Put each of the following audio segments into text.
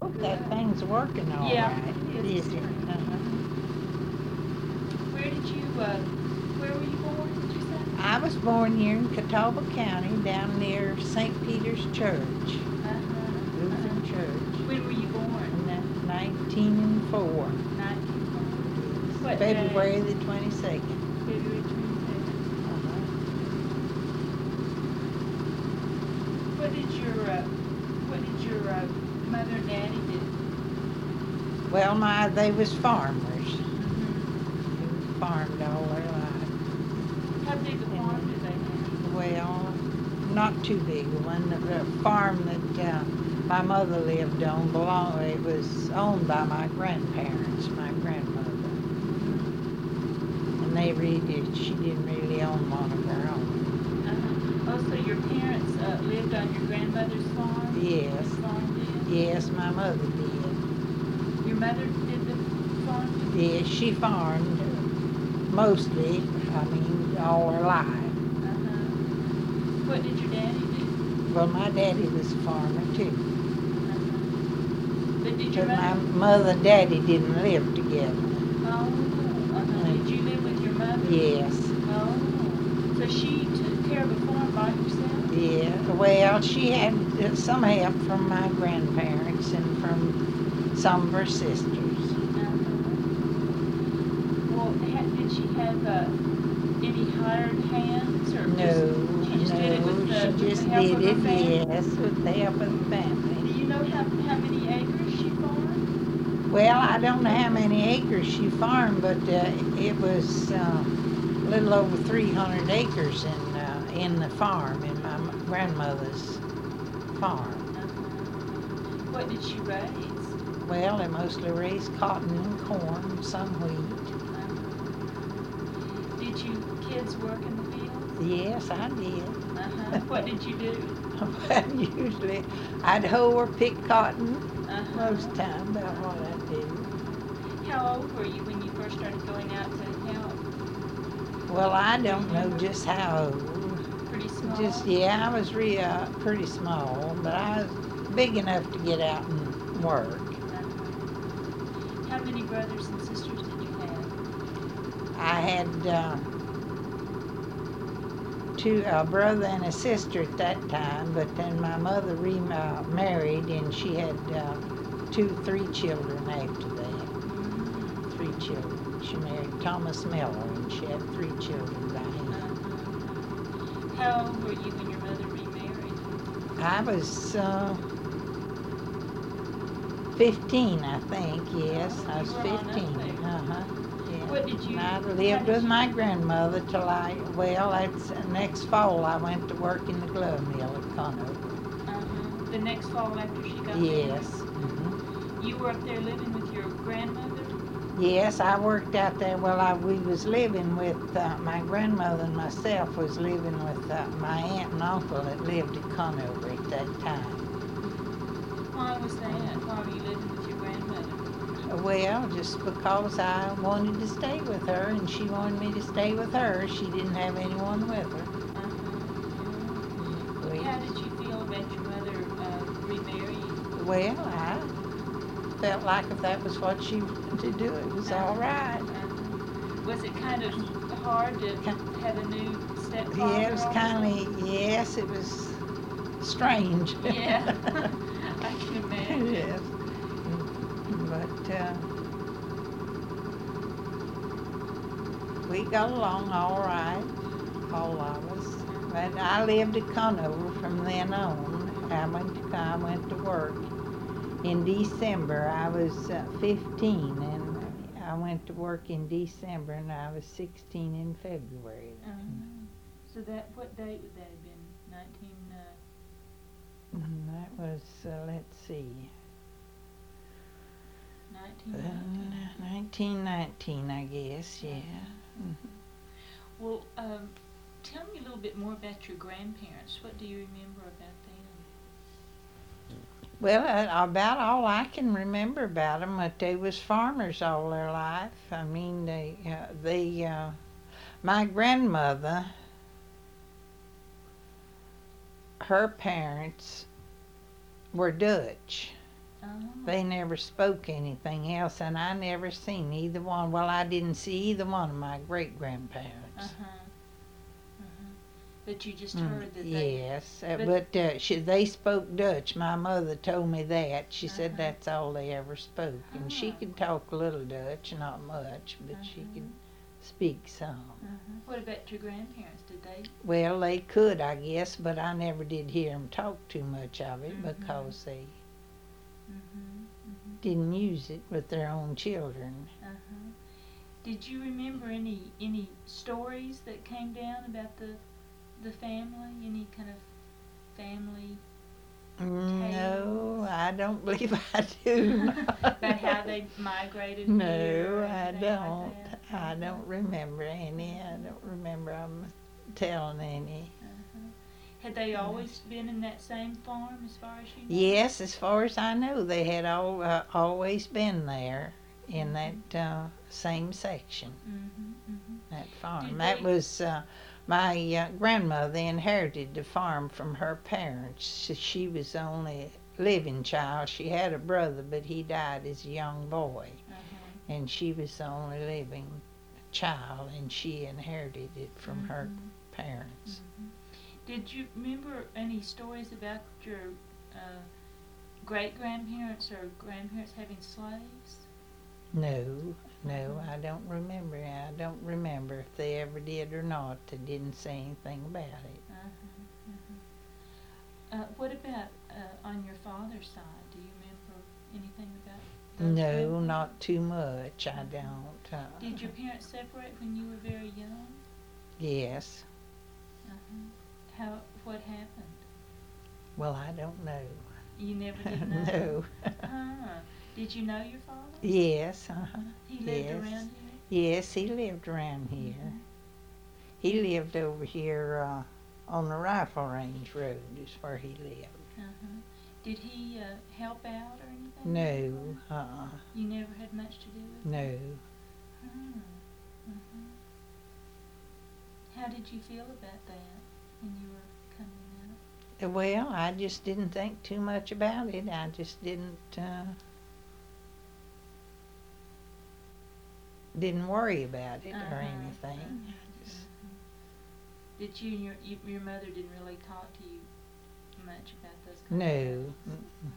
hope that thing's working all Yeah, right. it is. Is it? Where were you born, did you say? I was born here in Catawba County, down near St. Peter's Church, Lutheran Church, When were you born? in that 1904. 1904. What February day? the 22nd. February 22nd. Uh-huh. What did your mother and daddy do? Well, they was farmers. Mm-hmm. They farmed all their life. How big a farm did they have? Well, not too big a one. The farm that my mother lived on it was owned by my grandparents, my grandmother. And she didn't really own one of her own. Oh, so your parents lived on your grandmother's farm? Yes. Farm did? Yes, my mother did. Your mother did the farm? Yes, she farmed mostly, all her life. What did your daddy do? Well, my daddy was a farmer too. But did your But my mother? mother and daddy didn't live together. Oh, did you live with your mother? Yes. Oh, so she took care of the farm by herself? Yeah, well, she had some help from my grandparents and from some of her sisters. Well, did she have any hired hands, or No, she just did it with the, she just help did of her it, family? yes, with the help of the Do family. you know how many acres she farmed? Well, I don't know how many acres she farmed, but it was a little over 300 acres in the farm, in my grandmother's farm. What did she raise? Well, they mostly raised cotton and corn, some wheat. Did you kids work in the fields? Yes, I did. What did you do? Well, usually I'd hoe or pick cotton most Uh-huh. time, about what I do. How old were you when you first started going out to help? Well, I don't know just how old. Pretty small? I was pretty small, but I was big enough to get out and work. How many brothers and sisters did you have? I had a brother and a sister at that time, but then my mother remarried and she had 3 children after that. 3 children. She married Thomas Miller and she had 3 children by him. How old were you when your mother remarried? I was 15, I think, yes. I was 15. What did you? And I lived with my grandmother till next fall I went to work in the glove mill at Conover. The next fall after she got married? Yes. You were up there living with your grandmother? Yes, I worked out there. Well, we was living with my grandmother and myself was living with my aunt and uncle that lived at Conover at that time. Why was that? Why were you living with your grandmother? Well, just because I wanted to stay with her and she wanted me to stay with her. She didn't have anyone with her. How did you feel about your mother remarrying? Well, I felt like if that was what she wanted to do, it was all right. Was it kind of hard to have a new stepfather? Yeah, it was yes, it was strange. Yeah, I can imagine. Yes. But we got along all right, all of us. But I lived at Conover from then on. I went to work in December. I was 15, and I went to work in December, and I was 16 in February. So what date would that have been? 19. That was let's see. 1919, I guess, yeah. Well, tell me a little bit more about your grandparents. What do you remember about them? Well, about all I can remember about them, but they was farmers all their life. My grandmother, her parents were Dutch. they never spoke anything else, and I never seen either one. Well, I didn't see either one of my great-grandparents. Uh-huh. Uh-huh. But you just heard that they... Yes, but- they spoke Dutch. My mother told me that. She said Uh-huh. that's all they ever spoke. And she Oh. could talk a little Dutch, not much, but she Uh-huh. could speak some. Uh-huh. What about your grandparents? Did they? Well, they could, I guess, but I never did hear them talk too much of it Mhm. because they Mm-hmm. Mm-hmm. didn't use it with their own children. Uh-huh. Did you remember any stories that came down about the family? Any kind of family No, I don't believe I do. about how they migrated No, here? Or I anything like don't. that? I don't remember any. I don't remember them telling any. Uh-huh. Had they always been in that same farm, as far as you know? Yes, as far as I know, they had always been there in that same section, Mm-hmm. Mm-hmm. that farm. Did That they- was my grandmother inherited the farm from her parents. She was the only living child. She had a brother, but he died as a young boy, Uh-huh. and she was the only living child, and she inherited it from her Mhm. parents. Mhm. Did you remember any stories about your great-grandparents or grandparents having slaves? No, no, I don't remember. I don't remember if they ever did or not. They didn't say anything about it. Uh-huh. Uh-huh. What about on your father's side? Do you remember anything about those No, grandparents? not too much. I don't. Did your parents separate when you were very young? Yes. Uh-huh. What happened? Well, I don't know. You never did know? No. Huh. Did you know your father? Yes. He lived Yes. around here? Yes, he lived around here. Mhm. He lived over here on the Rifle Range Road is where he lived. Uh-huh. Did he help out or anything? No. You never had much to do with him? No. Hmm. Mhm. How did you feel about that when you were coming out? Well, I just didn't think too much about it. I just didn't worry about it or Uh-huh. anything. Mhm. Just- Mhm. Did you and your mother didn't really talk to you much about those kind No. of things? Mm-mm.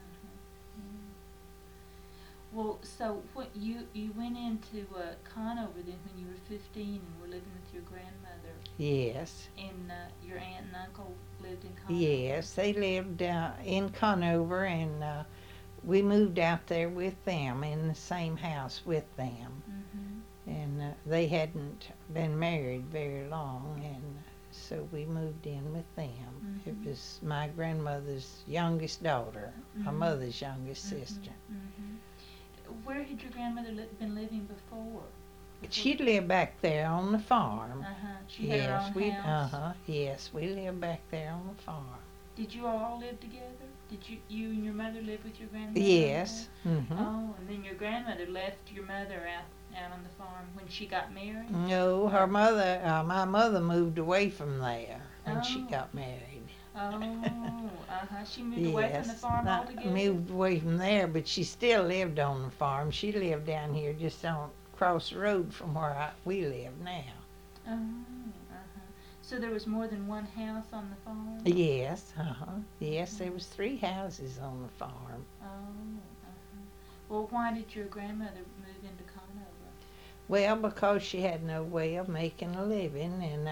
Well, so what you went into Conover then when you were 15 and were living with your grandmother, Yes. and your aunt and uncle lived in Conover? Yes, they lived in Conover, and we moved out there with them in the same house with them. Mm-hmm. And they hadn't been married very long, and so we moved in with them. It Mhm. was my grandmother's youngest daughter, my Mhm. mother's youngest sister. Mm-hmm. Where had your grandmother been living before? She lived back there on the farm. Uh-huh. She had her own house? Yes, we lived back there on the farm. Did you all live together? Did you and your mother live with your grandmother? Yes. Oh, and then your grandmother left your mother out on the farm when she got married? No, her mother, my mother moved away from there when she Oh. got married. Oh, uh-huh. She moved away from the farm not altogether? moved away from there, but she still lived on the farm. She lived down here just on across the road from where we live now. Oh, uh-huh. So there was more than one house on the farm? Yes, yes, there was 3 houses on the farm. Oh, uh-huh. Well, why did your grandmother move into Conover? Well, because she had no way of making a living, and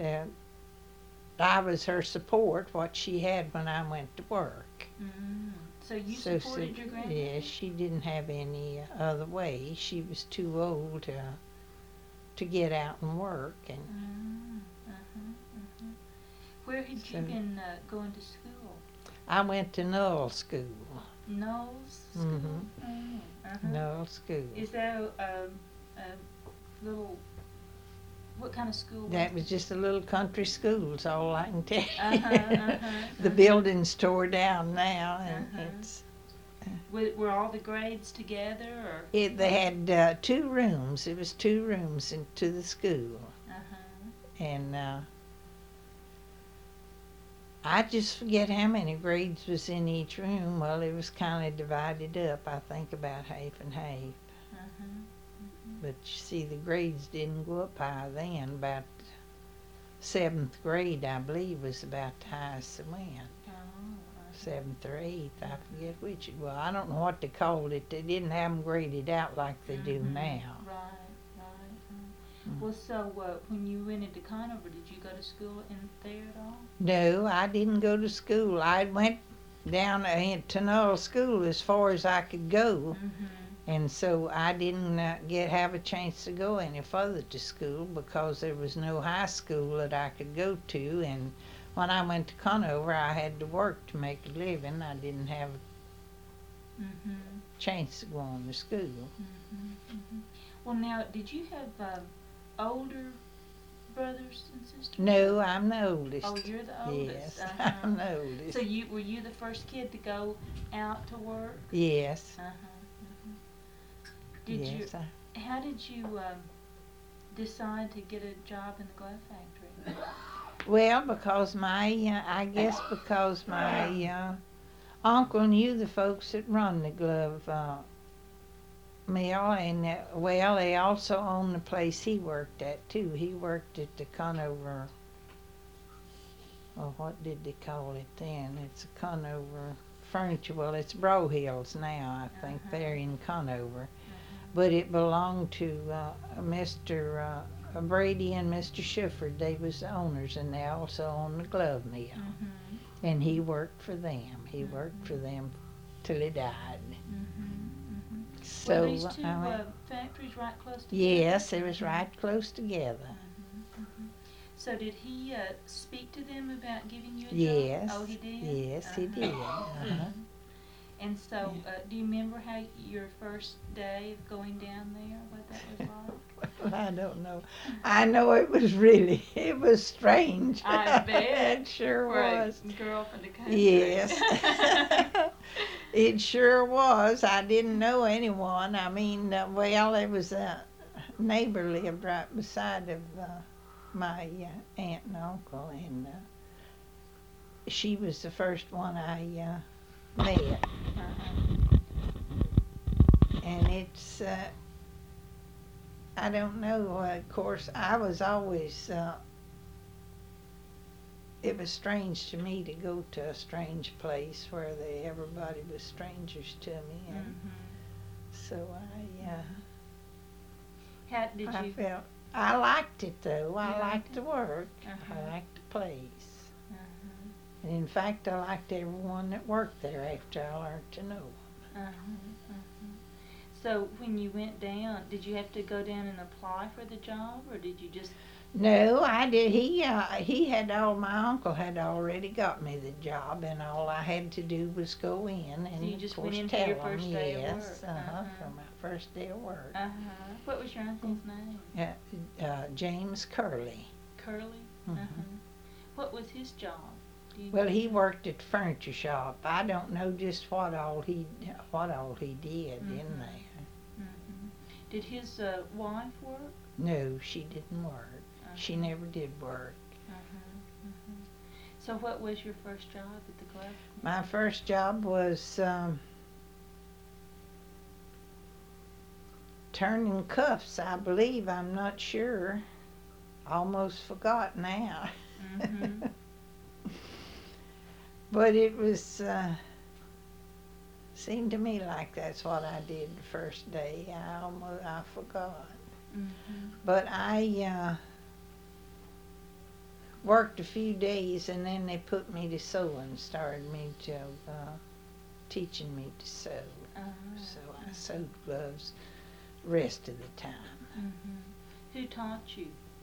I was her support, what she had when I went to work. Mm. So you So supported your grandmother? yes, she didn't have any other way. She was too old to get out and work, and Where had you So- been going to school? I went to Null School. Knowles School? Mhm. Oh, uh-huh. Null School. Is that a little, what kind of school was That was just a little country school, is all I can tell you. Uh-huh. The building's tore down now, and Uh-huh. it's Were all the grades together, or? they had 2 rooms. It was 2 rooms into the school, Uh-huh. and I just forget how many grades was in each room. Well, it was kind of divided up, I think about half and half. Uh-huh. But you see, the grades didn't go up high then. About seventh grade, I believe, was about the highest it went. Oh, uh-huh. Seventh or eighth, I forget which it was. I don't know what they called it. They didn't have them graded out like they do Mhm. now. Right. Mm. Well, so when you went into Conover, did you go to school in there at all? No, I didn't go to school. I went down to Null School as far as I could go. Mm-hmm. And so I didn't have a chance to go any further to school because there was no high school that I could go to. And when I went to Conover, I had to work to make a living. I didn't have a Mm-hmm. chance to go on to school. Mm-hmm. Mm-hmm. Well, now, did you have older brothers and sisters? No, I'm the oldest. Oh, you're the oldest. Yes, Uh-huh. I'm the oldest. So were you the first kid to go out to work? Yes. Uh-huh. Yes. How did you decide to get a job in the glove factory? Well, because I guess because my uncle knew the folks that run the glove mill, and well, they also owned the place he worked at too. He worked at the Conover. Oh, what did they call it then? It's a Conover Furniture. Well, it's Brohills now, I think. They're in Conover. But it belonged to Mr. Brady and Mr. Schifford. They was the owners, and they also owned the glove mill. Mm-hmm. And he worked for them. He worked for them till he died. Mm-hmm. Mm-hmm. So were these two factories right close together? yes, it was right close together. Mm-hmm. Mm-hmm. So did he speak to them about giving you a Yes. job? Oh, he did? Yes, he did. Uh-huh. And so, do you remember how your first day of going down there, what that was like? Well, I don't know. I know it was strange. I bet. It sure For was. a girl from the country. Yes. It sure was. I didn't know anyone. I mean, well, there was a neighbor lived right beside of my aunt and uncle, and she was the first one I met. Uh-huh. And it's, I don't know, of course, I was always, it was strange to me to go to a strange place where everybody was strangers to me, and so How did I you? felt, I liked it though. I You liked the work. Uh-huh. I liked the place. Uh-huh. And in fact, I liked everyone that worked there after I learned to know them. Uh-huh. Uh-huh. So when you went down, did you have to go down and apply for the job, or did you just? No, I did. He my uncle had already got me the job, and all I had to do was go in and So you just of course went in for tell your him, first day of yes, work. Uh-huh. for my first day of work. Uh-huh. What was your uncle's name? James Curley. Curly. Mhm. Uh-huh. What was his job? Do you Well, know? he worked at the furniture shop. I don't know just what all he did in Mhm. there. Mm-hmm. Did his wife work? No, she didn't work. She Uh-huh. never did work. Uh-huh. Uh-huh. So what was your first job at the glove? My first job was turning cuffs, I believe. I'm not sure. Almost forgot now. Mm-hmm. But it was, seemed to me like that's what I did the first day. I forgot. Mm-hmm. But I worked a few days, and then they put me to sewing, started me to teaching me to sew. Uh-huh. So I sewed gloves the rest of the time. Mm-hmm. Who taught you?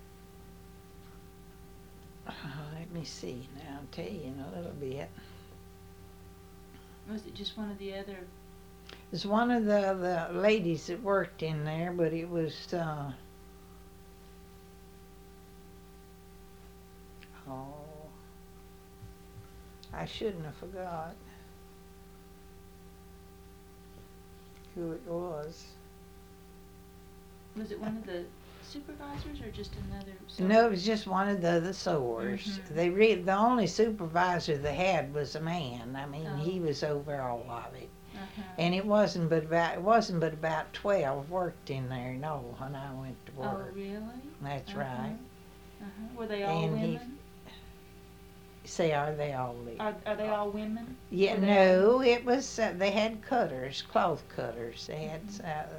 Let me see. Now I'll tell you in a little bit. Was it just one of the other? It was one of the ladies that worked in there, but it was I shouldn't have forgot who it was. Was it one of the supervisors or just another? No, it was just one of the other sewers. Mhm. The only supervisor they had was a man. I mean, Oh. he was over all of it. Uh-huh. And it wasn't but about 12 worked in there and all when I went to Oh, work. really? That's Uh-huh. right. Uh-huh. Were they all And he- women? Say, are they all there? Are they all women? Yeah, Were they all no, it was, they had cutters, cloth cutters. They had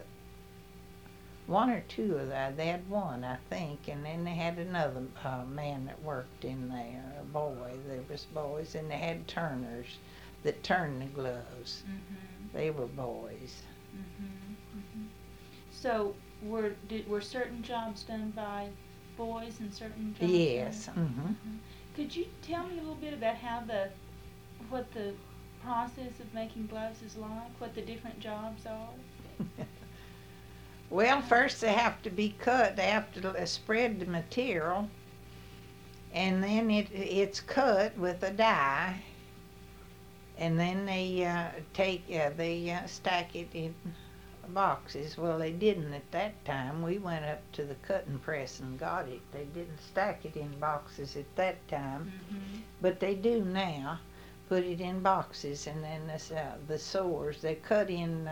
one or two of that. They had one, I think, and then they had another man that worked in there, a boy. There was boys, and they had turners that turned the gloves. Mm-hmm. They were boys. Mm-hmm. Mm-hmm. So were certain jobs done by boys and certain jobs? Yes. done- Mm-hmm. Mhm. Could you tell me a little bit about what the process of making gloves is like? What the different jobs are? Well, first they have to be cut. They have to spread the material, and then it's cut with a die, and then they stack it in boxes. Well, they didn't at that time. We went up to the cutting press and got it. They didn't stack it in boxes at that time, Mm-hmm. but they do now. Put it in boxes, and then the sewers they cut in.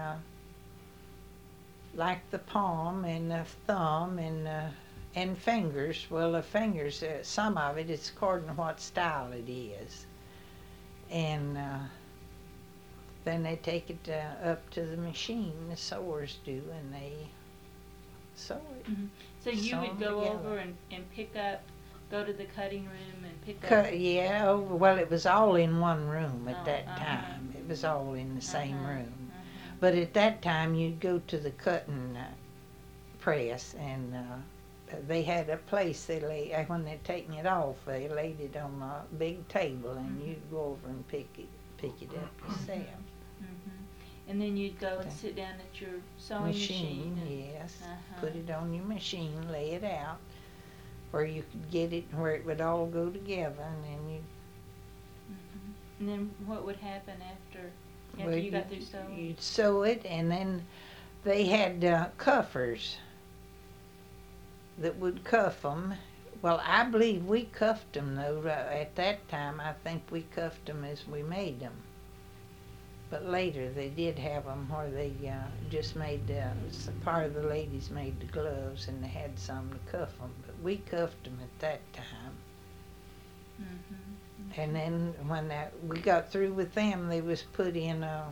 Like the palm and the thumb and fingers. Well, the fingers, some of it, it's according to what style it is. And then they take it up to the machine, the sewers do, and they sew it. Mm-hmm. So you Sew would 'em go together. over and pick up, go to the cutting room and pick up. Yeah, well, it was all in one room at Oh, that uh-huh. time. It was all in the same Uh-huh, room. uh-huh. But at that time, you'd go to the cutting press, and they had a place they lay when they're taking it off. They laid it on a big table, and Mhm. you'd go over and pick it up yourself. Mm-hmm. And then you'd go and sit down at your sewing machine. Yes. Uh-huh. Put it on your machine, lay it out where you could get it, where it would all go together, and then you. Mm-hmm. And then what would happen after Well, you got through sewing? You'd sew it, and then they had cuffers that would cuff them. Well, I believe we cuffed them, though. At that time, I think we cuffed them as we made them. But later, they did have them where they just made part of the ladies made the gloves, and they had some to cuff them. But we cuffed them at that time. Mm-hmm. And then when we got through with them, they was put in a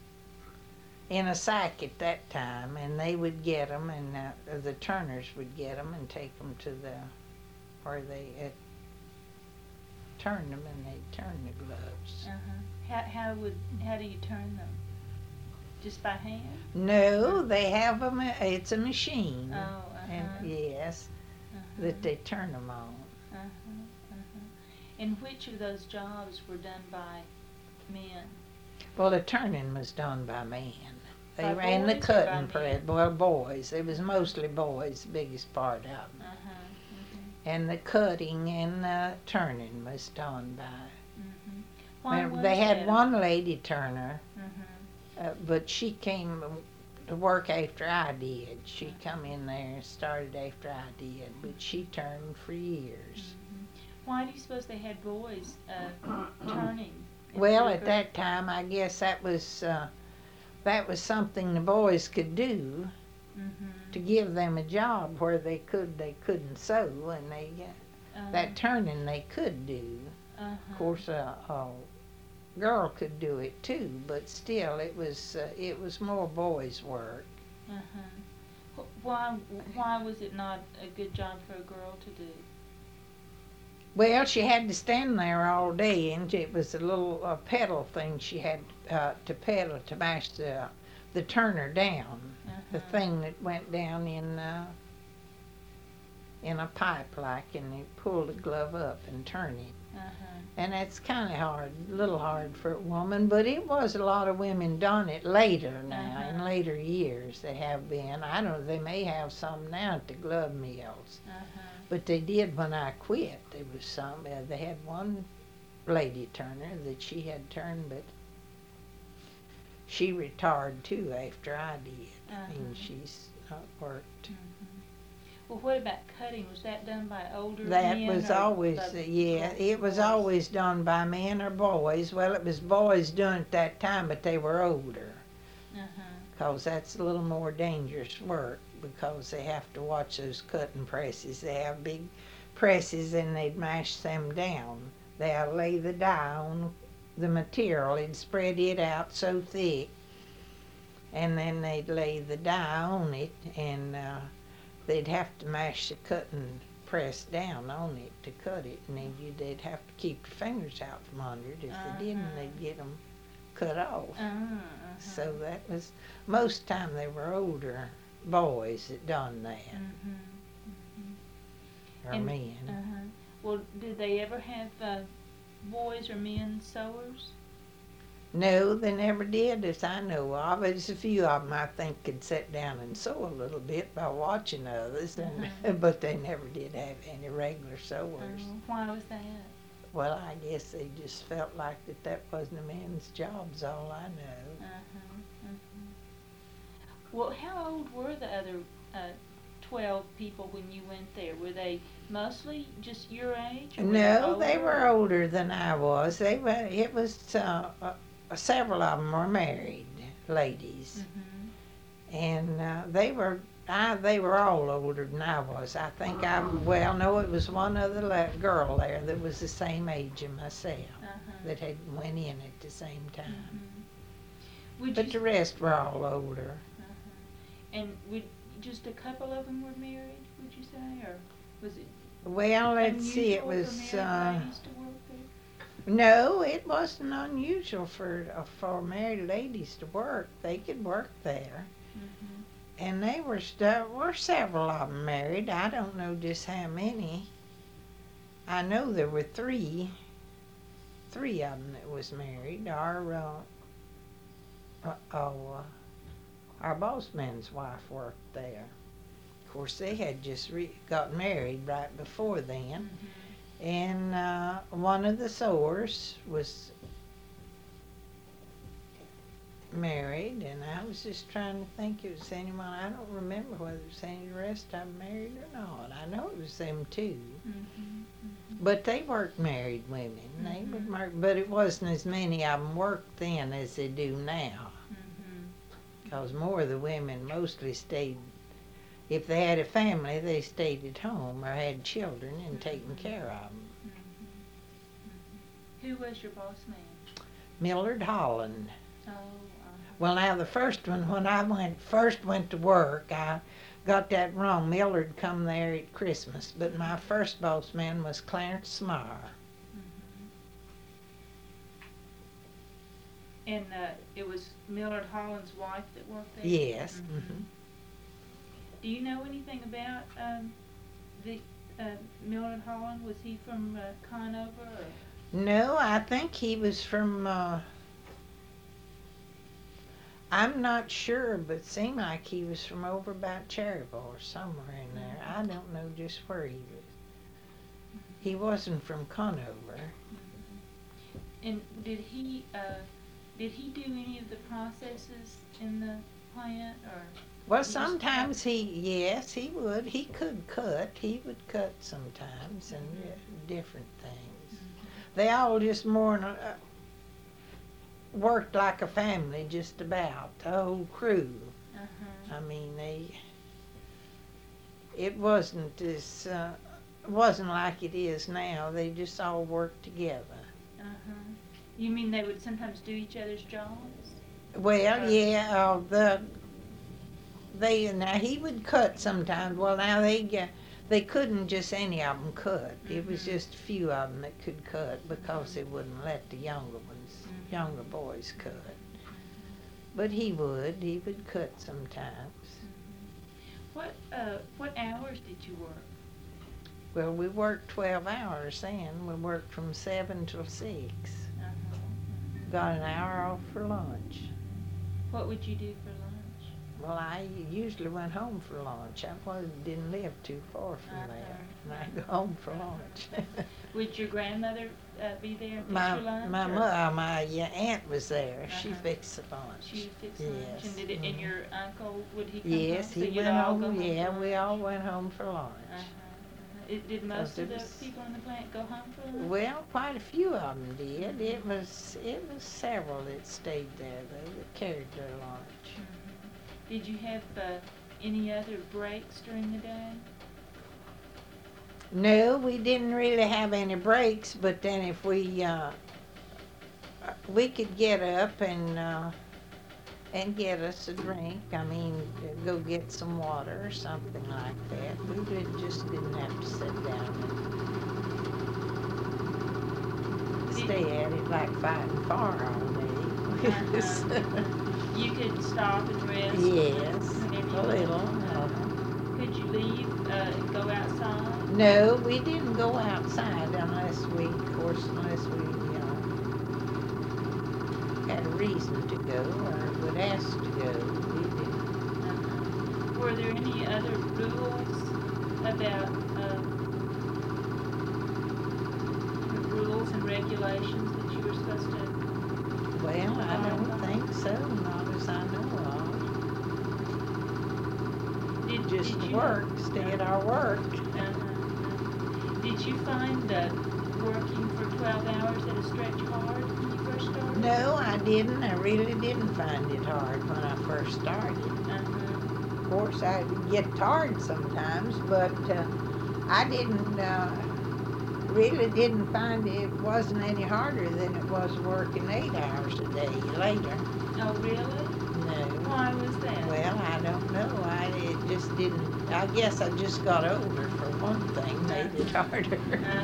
sack at that time, and they would get them, and the turners would get them and take them to where they turned them, and they turned the gloves. How do you turn them? Just by hand? No, they have them. It's a machine, Oh, and yes, that they turn them on. And which of those jobs were done by men? Well, the turning was done by men. They By ran the boys or by cutting men? press. Well, boys. It was mostly boys, the biggest part of them. And the cutting and the turning was done by. Why Well, was they had that? one lady turner, Mhm. but she came to work after I did. She come in there and started after I did, but she turned for years. Why do you suppose they had boys turning? Well, instead at of that time, I guess that was something the boys could do to give them a job where they couldn't sew, and that turning they could do. Of course, a girl could do it too, but still, it was more boys' work. Why was it not a good job for a girl to do? Well, she had to stand there all day, and it was a little pedal thing she had to pedal to mash the turner down, the thing that went down in a pipe like, and you pull the glove up and turn it. And that's kind of hard, a little hard for a woman, but it was a lot of women done it later now, in later years they have been. I don't know, they may have some now at the glove mills. But they did when I quit. There was some. They had one lady turner that she had turned, but she retired too after I did. And she's not worked. Well, what about cutting? Was that done by older That men was or always, by yeah, it was boys? always done by men or boys. Well, it was boys doing it that time, but they were older. Uh-huh. Because that's a little more dangerous work because they have to watch those cutting presses. They have big presses and they'd mash them down. They'd lay the dye on the material and spread it out so thick, and then they'd lay the dye on it, and they'd have to mash the cutting press down on it to cut it, and then they'd have to keep their fingers out from under it. If they didn't, they'd get them cut off. So that was, most time they were older boys that done that, or And- men. Well, did they ever have boys or men sewers? No, they never did, as I know of. There's a few of them I think could sit down and sew a little bit by watching others, and, but they never did have any regular sewers. Why was that? Well, I guess they just felt like that wasn't a man's job, is all I know. Well, how old were the other 12 people when you went there? Were they mostly just your age? Or were No, they older? were older than I was. They were. It was several of them were married ladies, and they were. They were all older than I was. I think no, it was one other girl there that was the same age as myself that had went in at the same time. But the rest were all older. And just a couple of them were married, would you say, or was it? Well, let's see, it unusual was. for married ladies to work there? No, it wasn't unusual for married ladies to work. They could work there. And they were several of them married. I don't know just how many. I know there were three of them that was married. Our boss man's wife worked there. Of course, they had just got married right before then. And one of the sewers was married, and I was just trying to think if it was anyone. I don't remember whether it was any of the rest of them married or not. I know it was them two. But they worked married women. They would but it wasn't as many of them worked then as they do now. Because more of the women mostly stayed, if they had a family, they stayed at home or had children and taken care of them. Who was your boss man? Millard Holland. Oh, Well, now the first one, when I first went to work, I got that wrong. Millard come there at Christmas, but my first boss man was Clarence Smarr. And it was Millard Holland's wife that worked there? Yes. Do you know anything about the Millard Holland? Was he from Conover? Or? No, I think he was from, I'm not sure, but it seemed like he was from over about Cherryville or somewhere in there. I don't know just where he was. He wasn't from Conover. And did he do any of the processes in the plant, or? Well, sometimes yes, he would. He could cut. He would cut sometimes and different things. They all just worked like a family, just about, the whole crew. I mean, it wasn't like it is now. They just all worked together. You mean they would sometimes do each other's jobs? Well, yeah, now he would cut sometimes. Well, now they couldn't just any of them cut. It was just a few of them that could cut because they wouldn't let the younger boys cut. But he would cut sometimes. What hours did you work? Well, we worked 12 hours then. We worked from 7 till 6. Got an hour off for lunch. What would you do for lunch? Well, I usually went home for lunch. Didn't live too far from there, and I'd go home for lunch. Would your grandmother be there and fix My your lunch? my or- mo- my aunt was there. She Uh-huh. fixed the lunch. She would fix lunch, Yes. and and mhm. your uncle, would he come Yes, home? So he you'd went all home. go home Yeah, for we lunch? all went home for lunch. Did most of it the was- people in the plant go home for lunch? Well, quite a few of them did. It was several that stayed there though that carried their lunch. Mhm. Did you have any other breaks during the day? No, we didn't really have any breaks, but then if we could get up and get us a drink. I mean, go get some water or something like that. Just didn't have to sit down and stay at it like fighting fire all day. You could stop and rest. Yes, whenever you a little. wanted. Could you leave and go outside? No, we didn't go outside unless we had a reason to go or would ask to go. We didn't. Were there any other rules about rules and regulations that you were supposed to? Well, I don't think so, not as I know of. Just did you, work, stay at our work. Did you find working for 12 hours at a stretch hard when you first started? No, I didn't. I really didn't find it hard when I first started. Of course, I get tired sometimes, but I really didn't find it wasn't any harder than it was working 8 hours a day later. Oh, really? No. Why was that? Well, I don't know. It just didn't. I guess I just got older for one thing, made it harder.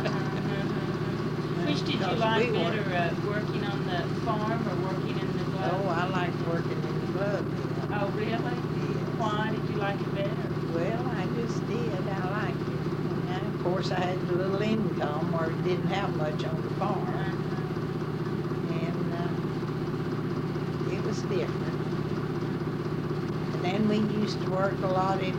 Which did you Because like we better, weren't- working on the farm or working in the Oh, glove? I liked working in the glove mill. Oh, really? Yes. Why did you like it better? Well, I just did. I liked it. And of course, I had a little income or didn't have much on the farm. And it was different. And then we used to work a lot at,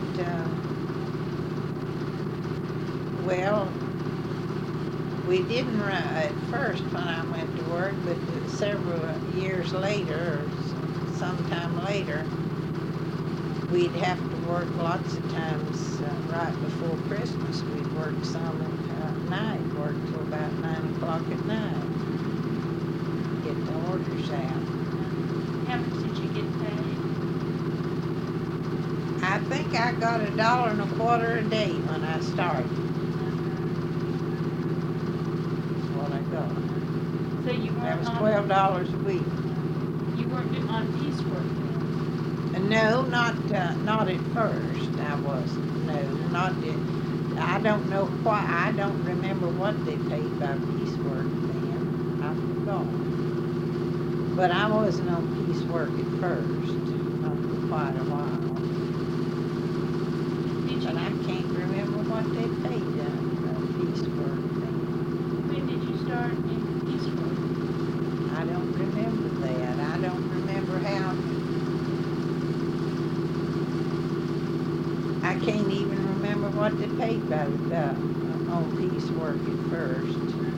well, we didn't run at first when I went to work, but several years later, or sometime later, we'd have to work lots of times right before Christmas. We'd work some at night, work till about 9 o'clock at night, get the orders out. How much did you get paid? I think I got $1.25 a day when I started. That's what I got. So you That weren't was on, $12 a week. you weren't on piecework then? No, not at first. I wasn't. No, not it. I don't know why. I don't remember what they paid by piecework then. I forgot. But I wasn't on piecework at first. Not for quite a while. Did But I you, can't remember what they paid piecework then. when did you start in piecework? I don't remember that. I don't remember how. I can't even remember what they paid by on piecework at first.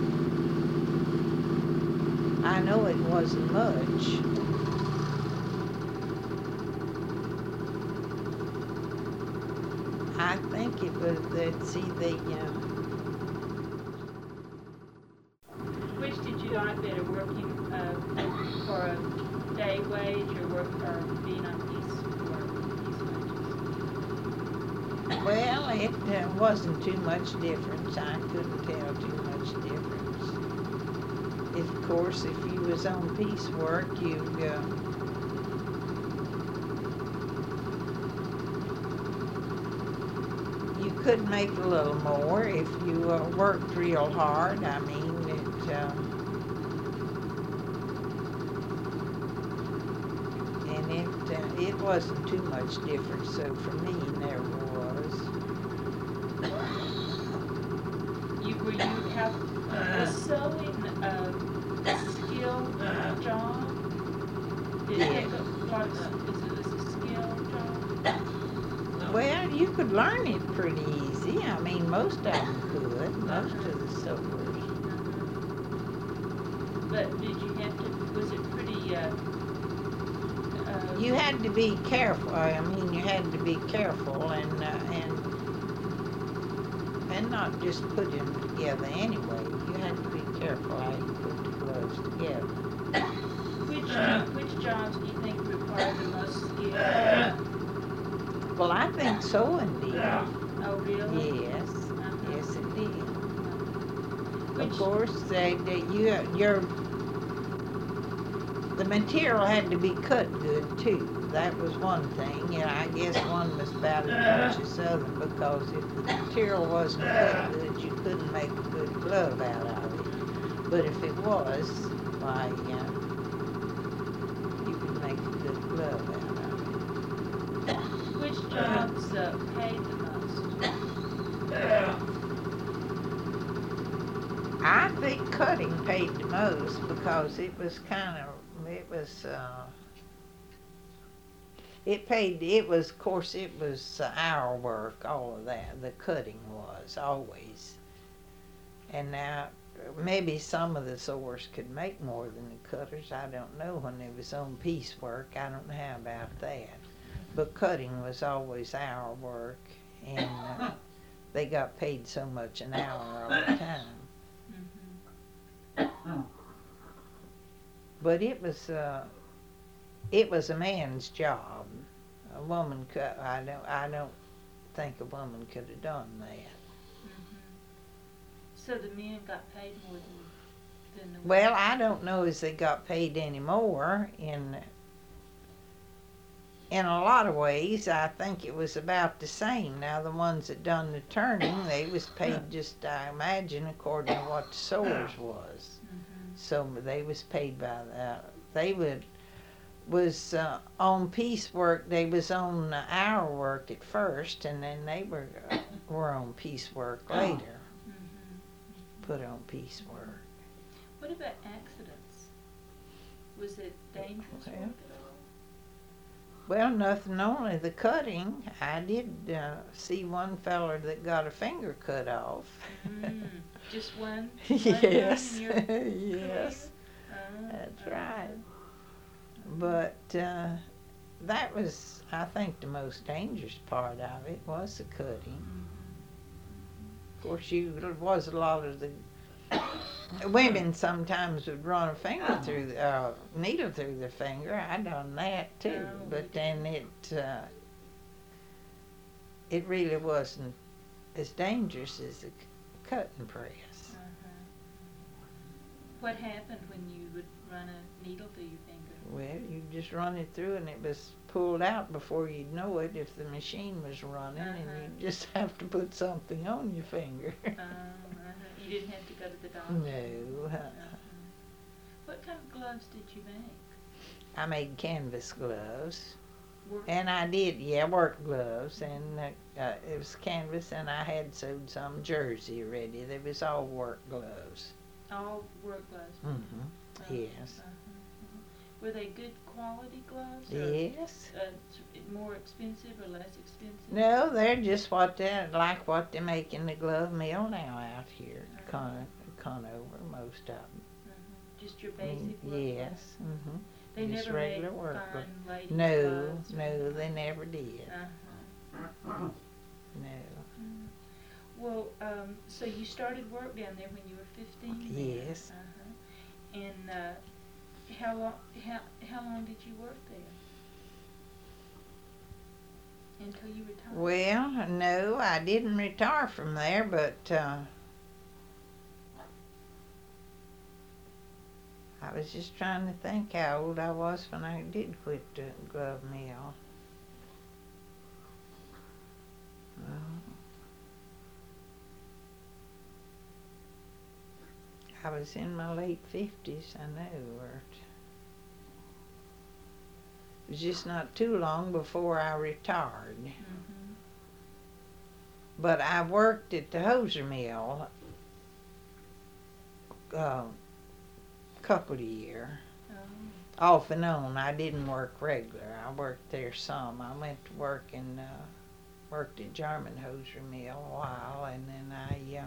I know it wasn't much. I think it was, let's see, Which did you like better, working for a day wage or being on piecework, piece wages? well, it wasn't too much difference. I couldn't tell too much difference. Of course, if you was on piecework, you could make a little more if you worked real hard. I mean, it wasn't too much difference. So for me, there was. Were you was sewing a skilled job? Did it Yeah. take a lot of, is it a skilled job? Well, you could learn it pretty easy. I mean, most of them could. Most of the sewers. But did you have to, was it pretty, You had to be careful. I mean, you had to be careful and not just put them together anyway. You had to be careful how you put the gloves together. which jobs do you think require the most skill? Well, I think sewing did. Oh, really? Yes, yes, it did. Of Which, course, the material had to be cut good too. That was one thing, and I guess one was about as much as the other, because if the material wasn't cut good, you couldn't make a good glove out of it. But if it was, why, you could make a good glove out of it. which jobs paid the most? I think cutting paid the most because of course, it was hour work, all of that. The cutting was always. And now, maybe some of the sewers could make more than the cutters. I don't know when it was on piecework. I don't know how about that. But cutting was always hour work, and they got paid so much an hour all the time. But it was a man's job. A woman could. I don't think a woman could have done that. So the men got paid more than the women? Well, I don't know as they got paid any more. In a lot of ways, I think it was about the same. Now, the ones that done the turning, they was paid just, I imagine, according to what the sewers was. So they was paid by was on piecework. They was on hour work at first, and then they were on piecework later. Put on piecework. What about accidents? Was it dangerous work at all? Well, nothing, only the cutting. I did see one feller that got a finger cut off. Just one? Yes, One yes, that's right. But that was, I think, the most dangerous part of it was the cutting. Of course, there was a lot of the women sometimes would run a finger through needle through the finger. I done that too, but then it really wasn't as dangerous as the cutting press. What happened when you would run a needle through your finger? Well, you just run it through and it was pulled out before you'd know it if the machine was running, and you just have to put something on your finger. You didn't have to go to the doctor? No. What kind of gloves did you make? I made canvas gloves. And I did, work gloves, and it was canvas, and I had sewed some jersey already. They was all work gloves. All work gloves? Yes. Were they good quality gloves? Yes. More expensive or less expensive? No, they're just what they make in the glove mill now out here. Conover, most of them. Just your basic work yes. gloves? They just never regular made work fine ladies' No, gloves? no, they never did. No. Well, so you started work down there when you were 15? Yes. And how long did you work there? Until you retired? Well, no, I didn't retire from there, but I was just trying to think how old I was when I did quit the glove mill. I was in my late 50s, I know. It was just not too long before I retired. But I worked at the Hoser Mill couple of years. Off and on. I didn't work regular. I worked there some. I went to work in worked at German hosiery mill a while, and then I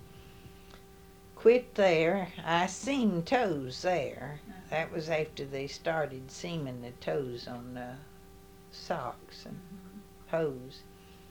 quit there. I seamed toes there. That was after they started seaming the toes on the socks and hose.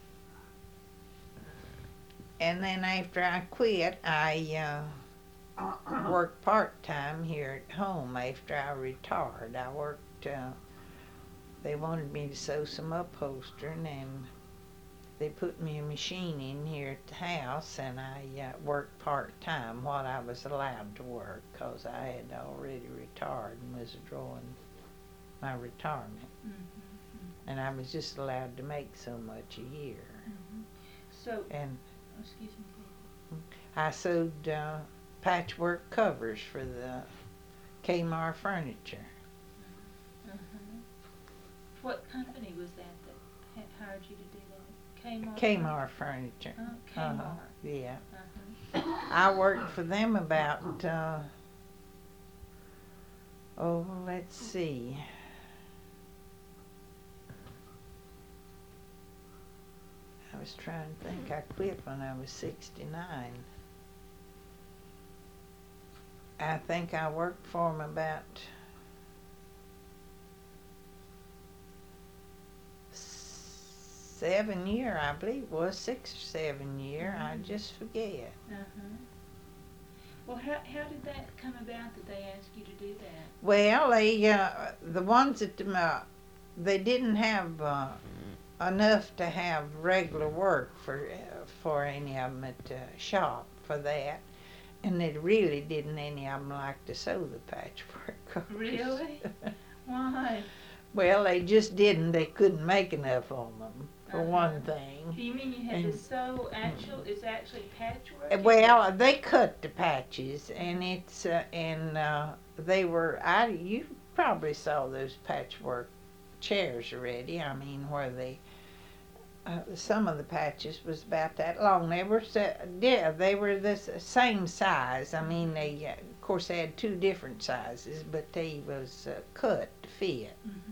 And then after I quit, I worked part-time here at home after I retired. I worked, they wanted me to sew some upholstering, and they put me a machine in here at the house, and I worked part-time while I was allowed to work, because I had already retired and was drawing my retirement. And I was just allowed to make so much a year. So, And excuse me. I sewed patchwork covers for the Kmart furniture. What company was that hired you to do that? Kmart furniture. Oh, Kmart. Yeah. I worked for them about, let's see. I was trying to think. I quit when I was 69. I think I worked for them about 7 years, I believe it was 6 or 7 years. I just forget. Well, how did that come about that they asked you to do that? Well, the ones that they didn't have enough to have regular work for any of them at the shop for that, and they really didn't any of them like to sew the patchwork covers. Really? Why? Well, they just didn't. They couldn't make enough on them, for one thing. Do you mean you had to sew it's actually patchwork? Well, they cut the patches, and it's they were. You probably saw those patchwork chairs already. I mean, where they some of the patches was about that long. They were they were the same size. I mean, they of course they had two different sizes, but they was cut to fit.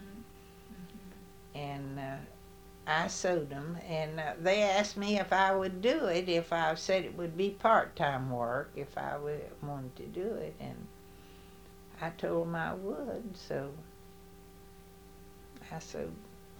And I sewed them, and they asked me if I would do it, if I said it would be part-time work, if I wanted to do it, and I told them I would, so I sewed,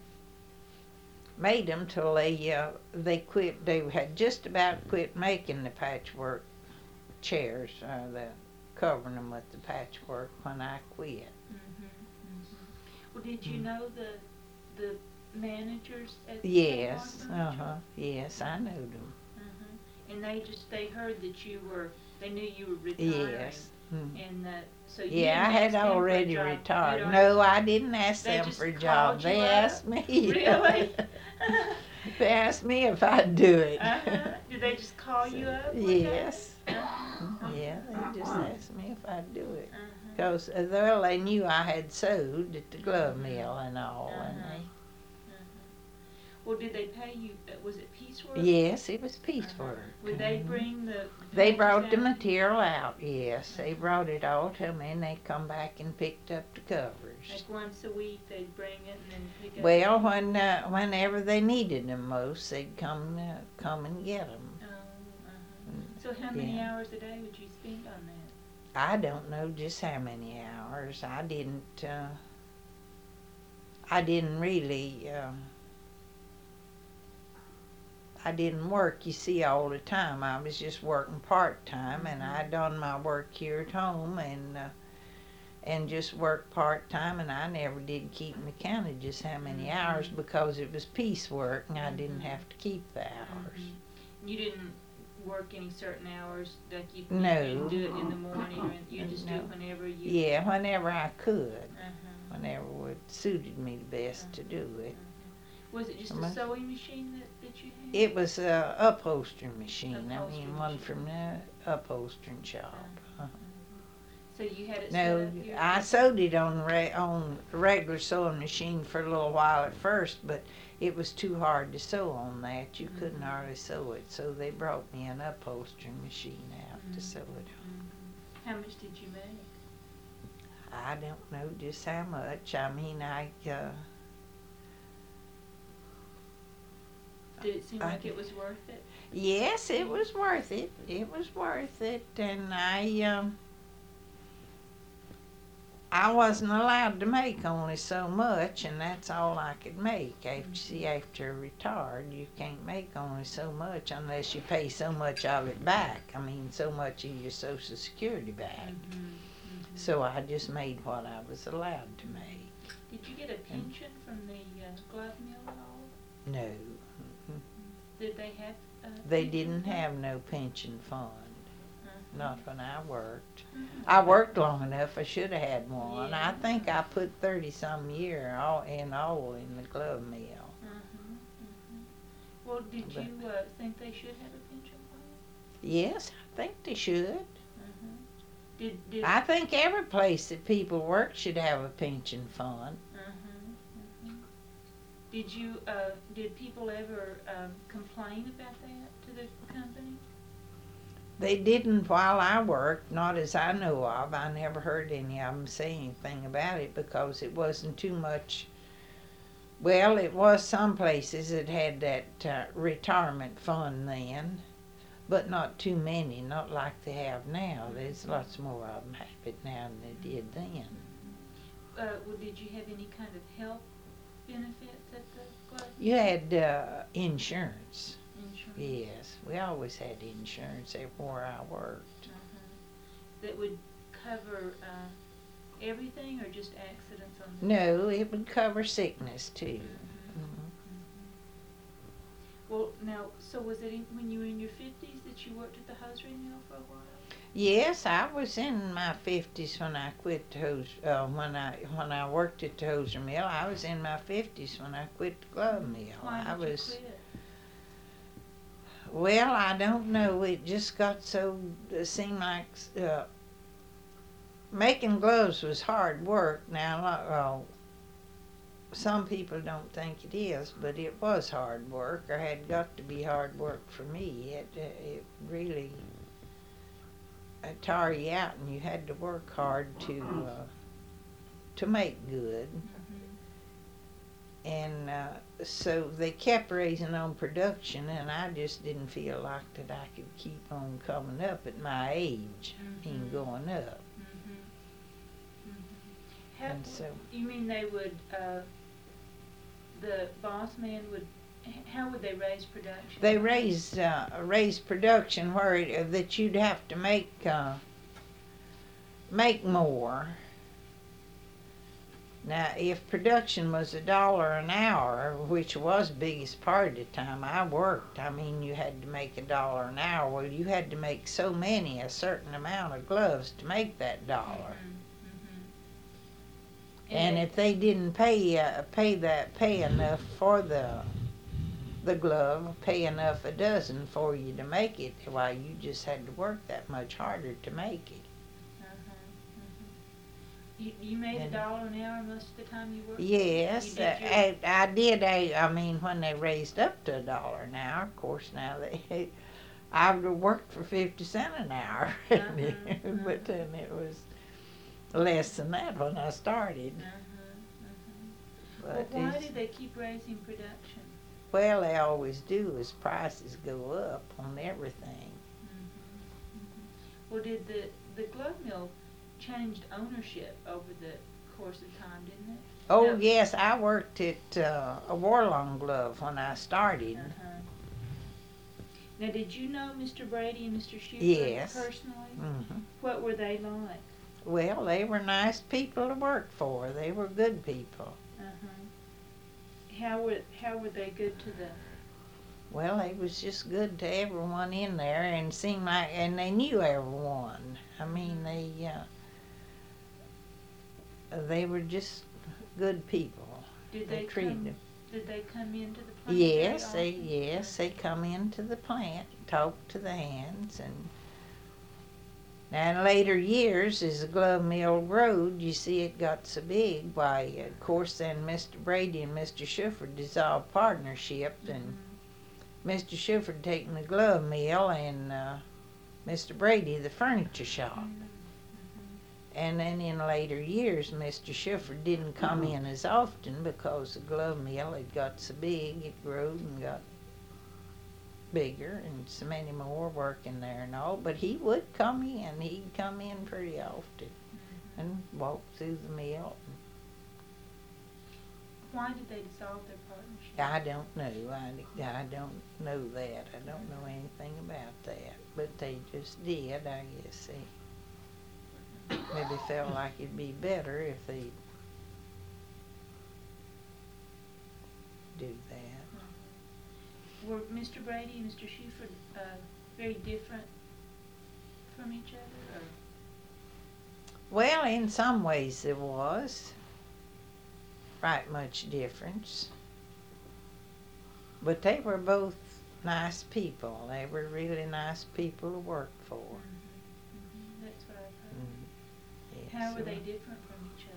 made them till they quit. They had just about quit making the patchwork chairs, covering them with the patchwork when I quit. Well, did you know the managers at the Yes, Kmart? yes, I know them. And they heard that they knew you were retiring. Yes. And so you Yeah, I didn't had ask them for a already job. retired. No, I didn't ask They them just for a called job. you They up? asked me. Really? They asked me if I'd do it. Did they just call you up? Yes. Yeah, they just asked me if I'd do it. Because they knew I had sewed at the glove mill and all. And Well, did they pay you, was it piecework? yes, it was piecework. Would they bring the They patches brought the out? material out, yes. They brought it all to me, and they come back and picked up the covers. Like once a week they'd bring it and then pick up? Well, whenever they needed them most, they'd come and get them. So how many hours a day would you spend on that? I don't know just how many hours. I didn't really. I didn't work, you see, all the time. I was just working part-time, and I done my work here at home, and just worked part-time, and I never did keep an account of just how many hours, because it was piecework, and I didn't have to keep the hours. You didn't work any certain hours, like you No. didn't do it in the morning, or you just do No. it whenever you... Yeah, whenever I could, whenever it suited me the best to do it. Was it just a sewing machine that you had? It was a upholstering machine. Upholstering One machine. from the upholstering shop. So you had it set No, up here? I sewed it on a regular sewing machine for a little while at first, but it was too hard to sew on that. You couldn't hardly sew it, so they brought me an upholstering machine out to sew it on. How much did you make? I don't know just how much. I mean, Did it seem I like it was worth it? Yes, it was worth it. It was worth it, and I wasn't allowed to make only so much, and that's all I could make. After retired, you can't make only so much unless you pay so much of it back. I mean, so much of your Social Security back. So I just made what I was allowed to make. Did you get a pension from the glove mill at all? No, Did they have? they pension didn't fund? have no pension fund. Not when I worked. Mhm. I worked long enough. I should have had one. Yeah. I think I put 30-some year all in the glove mill. Well, did But- you think they should have a pension fund? Yes, I think they should. Did I think every place that people work should have a pension fund. Did you did people ever complain about that to the company? They didn't while I worked, not as I know of. I never heard any of them say anything about it because it wasn't too much. Well, it was some places that had that retirement fund then, but not too many, not like they have now. There's lots more of them have it now than they did then. Well, did you have any kind of health benefits at the glove You had insurance. insurance? Yes, we always had insurance everywhere I worked. That would cover everything or just accidents on the No, it would cover sickness too. Well, now, so was it when you were in your 50s that you worked at the hosiery mill for a while? Yes, I was in my 50s when I quit the when I worked at the hosiery mill. I was in my 50s when I quit the glove mill. Why did I you was quit? Well, I don't know. It just got so it seemed like making gloves was hard work. Now, some people don't think it is, but it was hard work, or had got to be hard work for me. It really tire you out, and you had to work hard to make good. And so they kept raising on production, and I just didn't feel like that I could keep on coming up at my age and going up. How, And so you mean they would, the boss man would, how would they raise production? they raised production where that you'd have to make more. Now, if production was $1 an hour, which was the biggest part of the time I worked, I mean, you had to make $1 an hour. Well, you had to make so many, a certain amount of gloves to make that dollar. And if they didn't pay enough for the glove, pay enough a dozen for you to make it, why, you just had to work that much harder to make it. You made And- $1 an hour most of the time you worked? Yes, You did your- I did. I mean, when they raised up to $1 an hour, of course, now I would have worked for 50 cents an hour, but then it was less than that when I started. Well, But why it's- did they keep raising production? Well, they always do as prices go up on everything. Well, did the glove mill changed ownership over the course of time, didn't it? Oh, No. yes, I worked at a Warlong Glove when I started. Now, did you know Mr. Brady and Mr. Shuford Yes. personally? Hmm. What were they like? Well, they were nice people to work for. They were good people. How were they good to the? Well, they was just good to everyone in there, and seemed like, and they knew everyone. I mean, they were just good people. Did They they treated come? them. Did they come into the plant? Yes, very often? they come into the plant, talk to the hands, and now in later years, as the glove mill growed, you see it got so big. Why, of course, then Mr. Brady and Mr. Shuford dissolved partnership, and Mr. Shuford taking the glove mill, and Mr. Brady the furniture shop. And then in later years, Mr. Shuford didn't come in as often because the glove mill had got so big, it grew and got bigger and so many more working there and all, but he would come in. He'd come in pretty often and walk through the mill. Why did they dissolve their partnership? I don't know. I don't know that. I don't know anything about that. But they just did, I guess. They maybe felt like it'd be better if they do that. Were Mr. Brady and Mr. Shuford very different from each other? Or? Well, in some ways there was. Right much difference. But they were both nice people. They were really nice people to work for. That's what I've heard. Yes, How were they different from each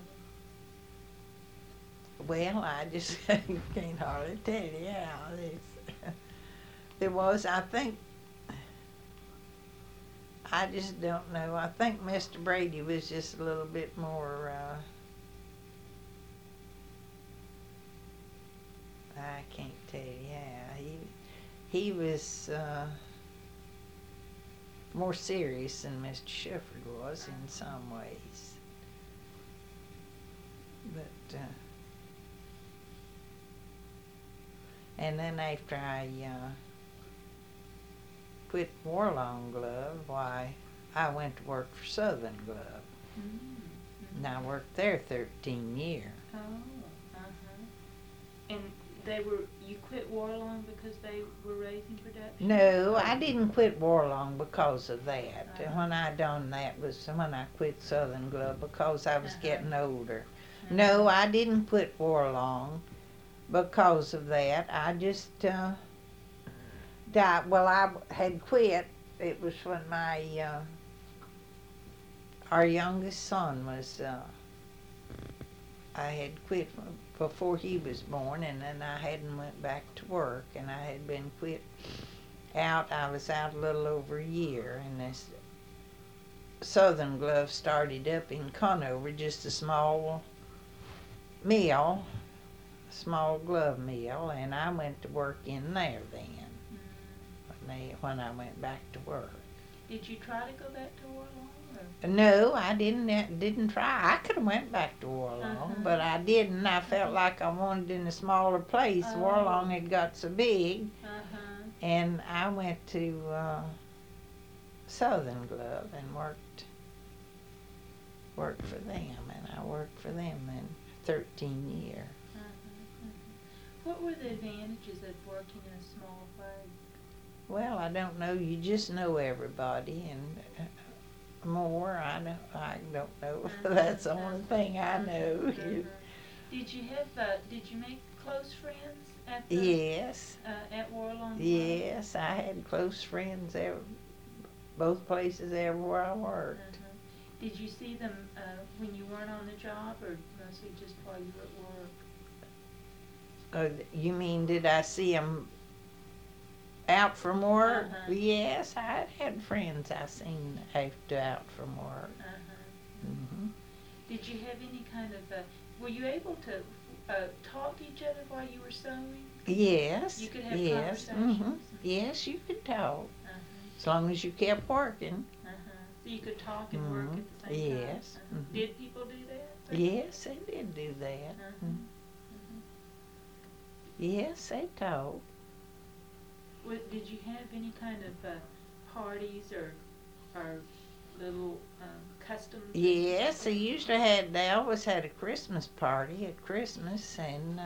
other? Well, I just can't hardly tell you how. There was, I think, I just don't know. I think Mr. Brady was just a little bit more, I can't tell you how. He was more serious than Mr. Shefford was in some ways. But, and then after I quit Warlawn Glove, why, I went to work for Southern Glove. And I worked there 13 years. Oh, And you quit Warlawn because they were raising production? No, I didn't quit Warlawn because of that. When I done that was when I quit Southern Glove because I was getting older. No, I didn't quit Warlawn because of that. I just died. Well, I had quit. It was when our youngest son was, I had quit before he was born, and then I hadn't went back to work, and I had been quit out. I was out a little over a year, and this Southern Glove started up in Conover, just a small mill, small glove mill, and I went to work in there then, when I went back to work. Did you try to go back to Warlawn? No, I didn't try. I could have went back to Warlawn, but I didn't. I felt like I wanted in a smaller place. Warlawn had got so big, and I went to Southern Glove and worked for them, and I worked for them in 13 years. What were the advantages of working in a small place? Well, I don't know. You just know everybody, and more, I don't know. That's the only thing I know. Did you make close friends at Yes. At Warlawn? Yes, I had close friends both places everywhere I worked. Did you see them when you weren't on the job, or mostly just while you were at work? You mean, did I see them out from work? Yes, I had friends I seen out from work. Did you have any kind of, were you able to talk to each other while you were sewing? Yes. You could have conversations? Yes, you could talk, as long as you kept working. So you could talk and work at the same time? Yes. Did people do that? Yes, they did do that. Yes, they talked. Did you have any kind of parties or little customs? Yes, they always had a Christmas party at Christmas, and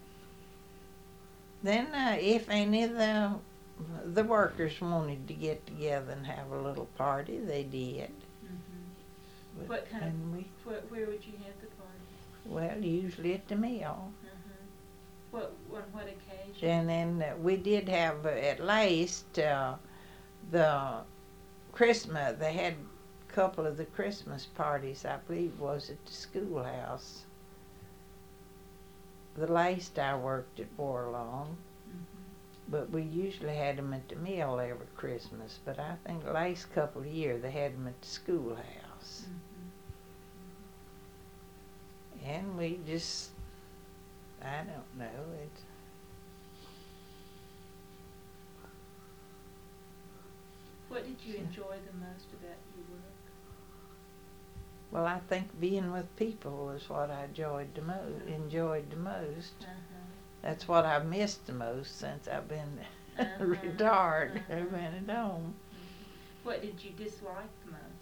then if any of the workers wanted to get together and have a little party, they did. What kind of, where would you have the party? Well, usually at the mill. On what occasion? And then we did have at least the Christmas. They had a couple of the Christmas parties, I believe, was at the schoolhouse. The last I worked at Warlawn, but we usually had them at the mill every Christmas. But I think the last couple of years they had them at the schoolhouse. And we just, I don't know, you enjoy the most about your work? Well, I think being with people was what I enjoyed the most. That's what I've missed the most since I've been retired. I've been at home. What did you dislike the most?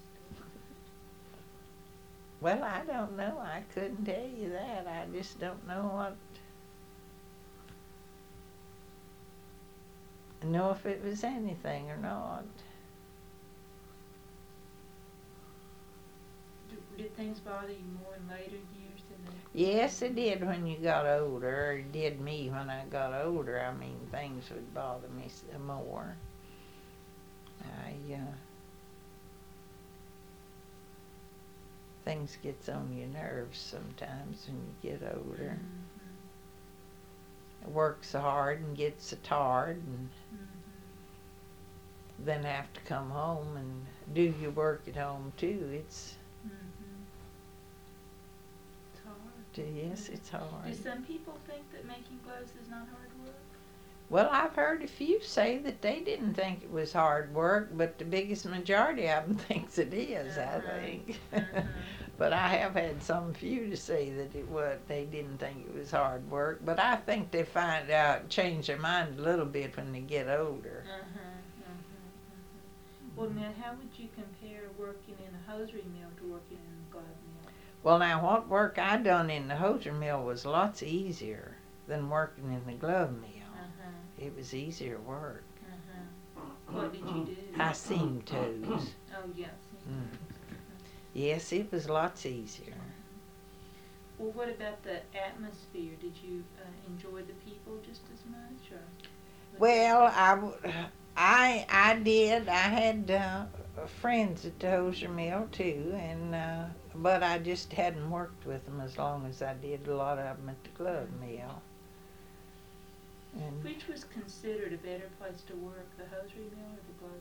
Well, I don't know. I couldn't tell you that. I just don't know if it was anything or not. Did things bother you more in later years than they? Yes, it did when you got older. It did me when I got older. I mean, things would bother me more. Things gets on your nerves sometimes when you get older. Work so hard and get so tired, and then have to come home and do your work at home too. It's hard. Yes, it's hard. Do some people think that making gloves is not hard work? Well, I've heard a few say that they didn't think it was hard work, but the biggest majority of them thinks it is, I think. But I have had some few to say that they didn't think it was hard work, but I think they change their mind a little bit when they get older. Well, now, how would you compare working in a hosiery mill to working in a glove mill? Well, now, what work I done in the hosiery mill was lots easier than working in the glove mill. It was easier work. What did you do? I seamed toes. Oh, yes. Yes, it was lots easier. Well, what about the atmosphere? Did you enjoy the people just as much, or? Well, I did. I had friends at the hosiery mill too, and but I just hadn't worked with them as long as I did a lot of them at the glove mill. And which was considered a better place to work, the hosiery mill or the glove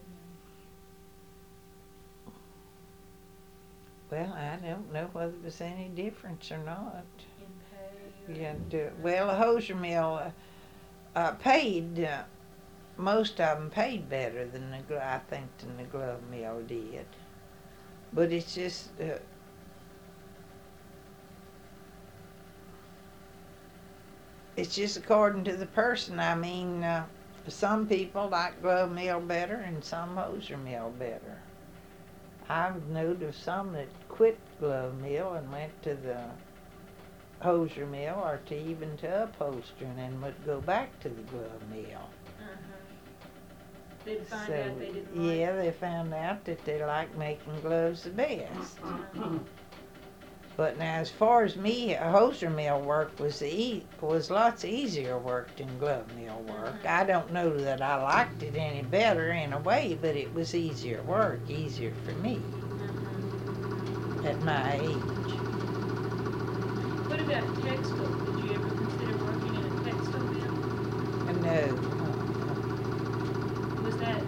mill? Well, I don't know whether there was any difference or not. In pay? Well, the hosiery mill paid. Most of them paid better than I think than the glove mill did. But it's just. It's just according to the person. I mean, some people like glove mill better and some hosiery mill better. I've known of some that quit glove mill and went to the hosiery mill or even to upholstering and would go back to the glove mill. They'd find out they didn't like it. Yeah, they found out that they like making gloves the best. But now, as far as me, hosiery mill work was lots easier work than glove mill work. I don't know that I liked it any better in a way, but it was easier work, easier for me at my age. What about textile? Did you ever consider working in a textile mill? No. Was that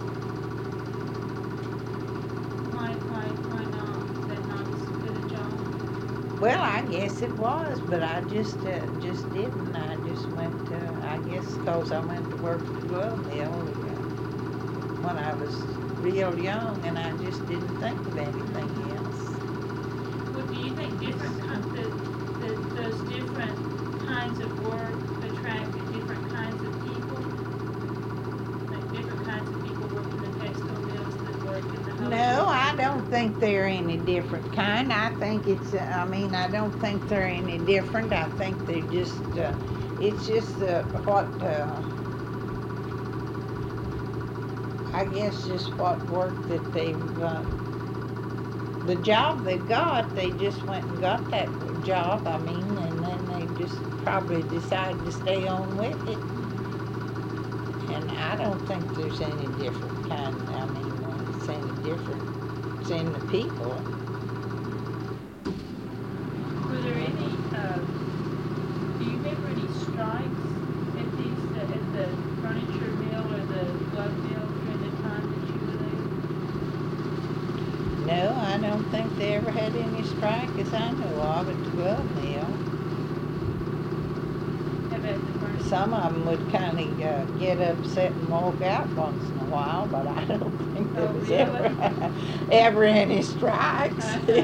why not? Was that not as good a job? Well, I guess it was, but I just didn't. I just went I guess because I went to work at the glove mill when I was real young, and I just didn't think of anything else. Well, do you think those different kinds of work attracted different kinds of people? Like different kinds of people work in the textile mills that work in the hosiery? No, I don't think they're any different kind. I think I don't think they're any different. I think they're just, it's just I guess just what work that the job they got, they just went and got that job, and then they just probably decided to stay on with it. And I don't think there's any different kind, it's any different. It's in the people. Were there any, do you remember any strikes at the furniture mill or the glove mill during the time that you were there? No, I don't think they ever had any strike as I know of at the glove mill. How about the furniture some of them would kind of get upset and walk out once in a while, but I don't think there Oh, was really? ever any strikes.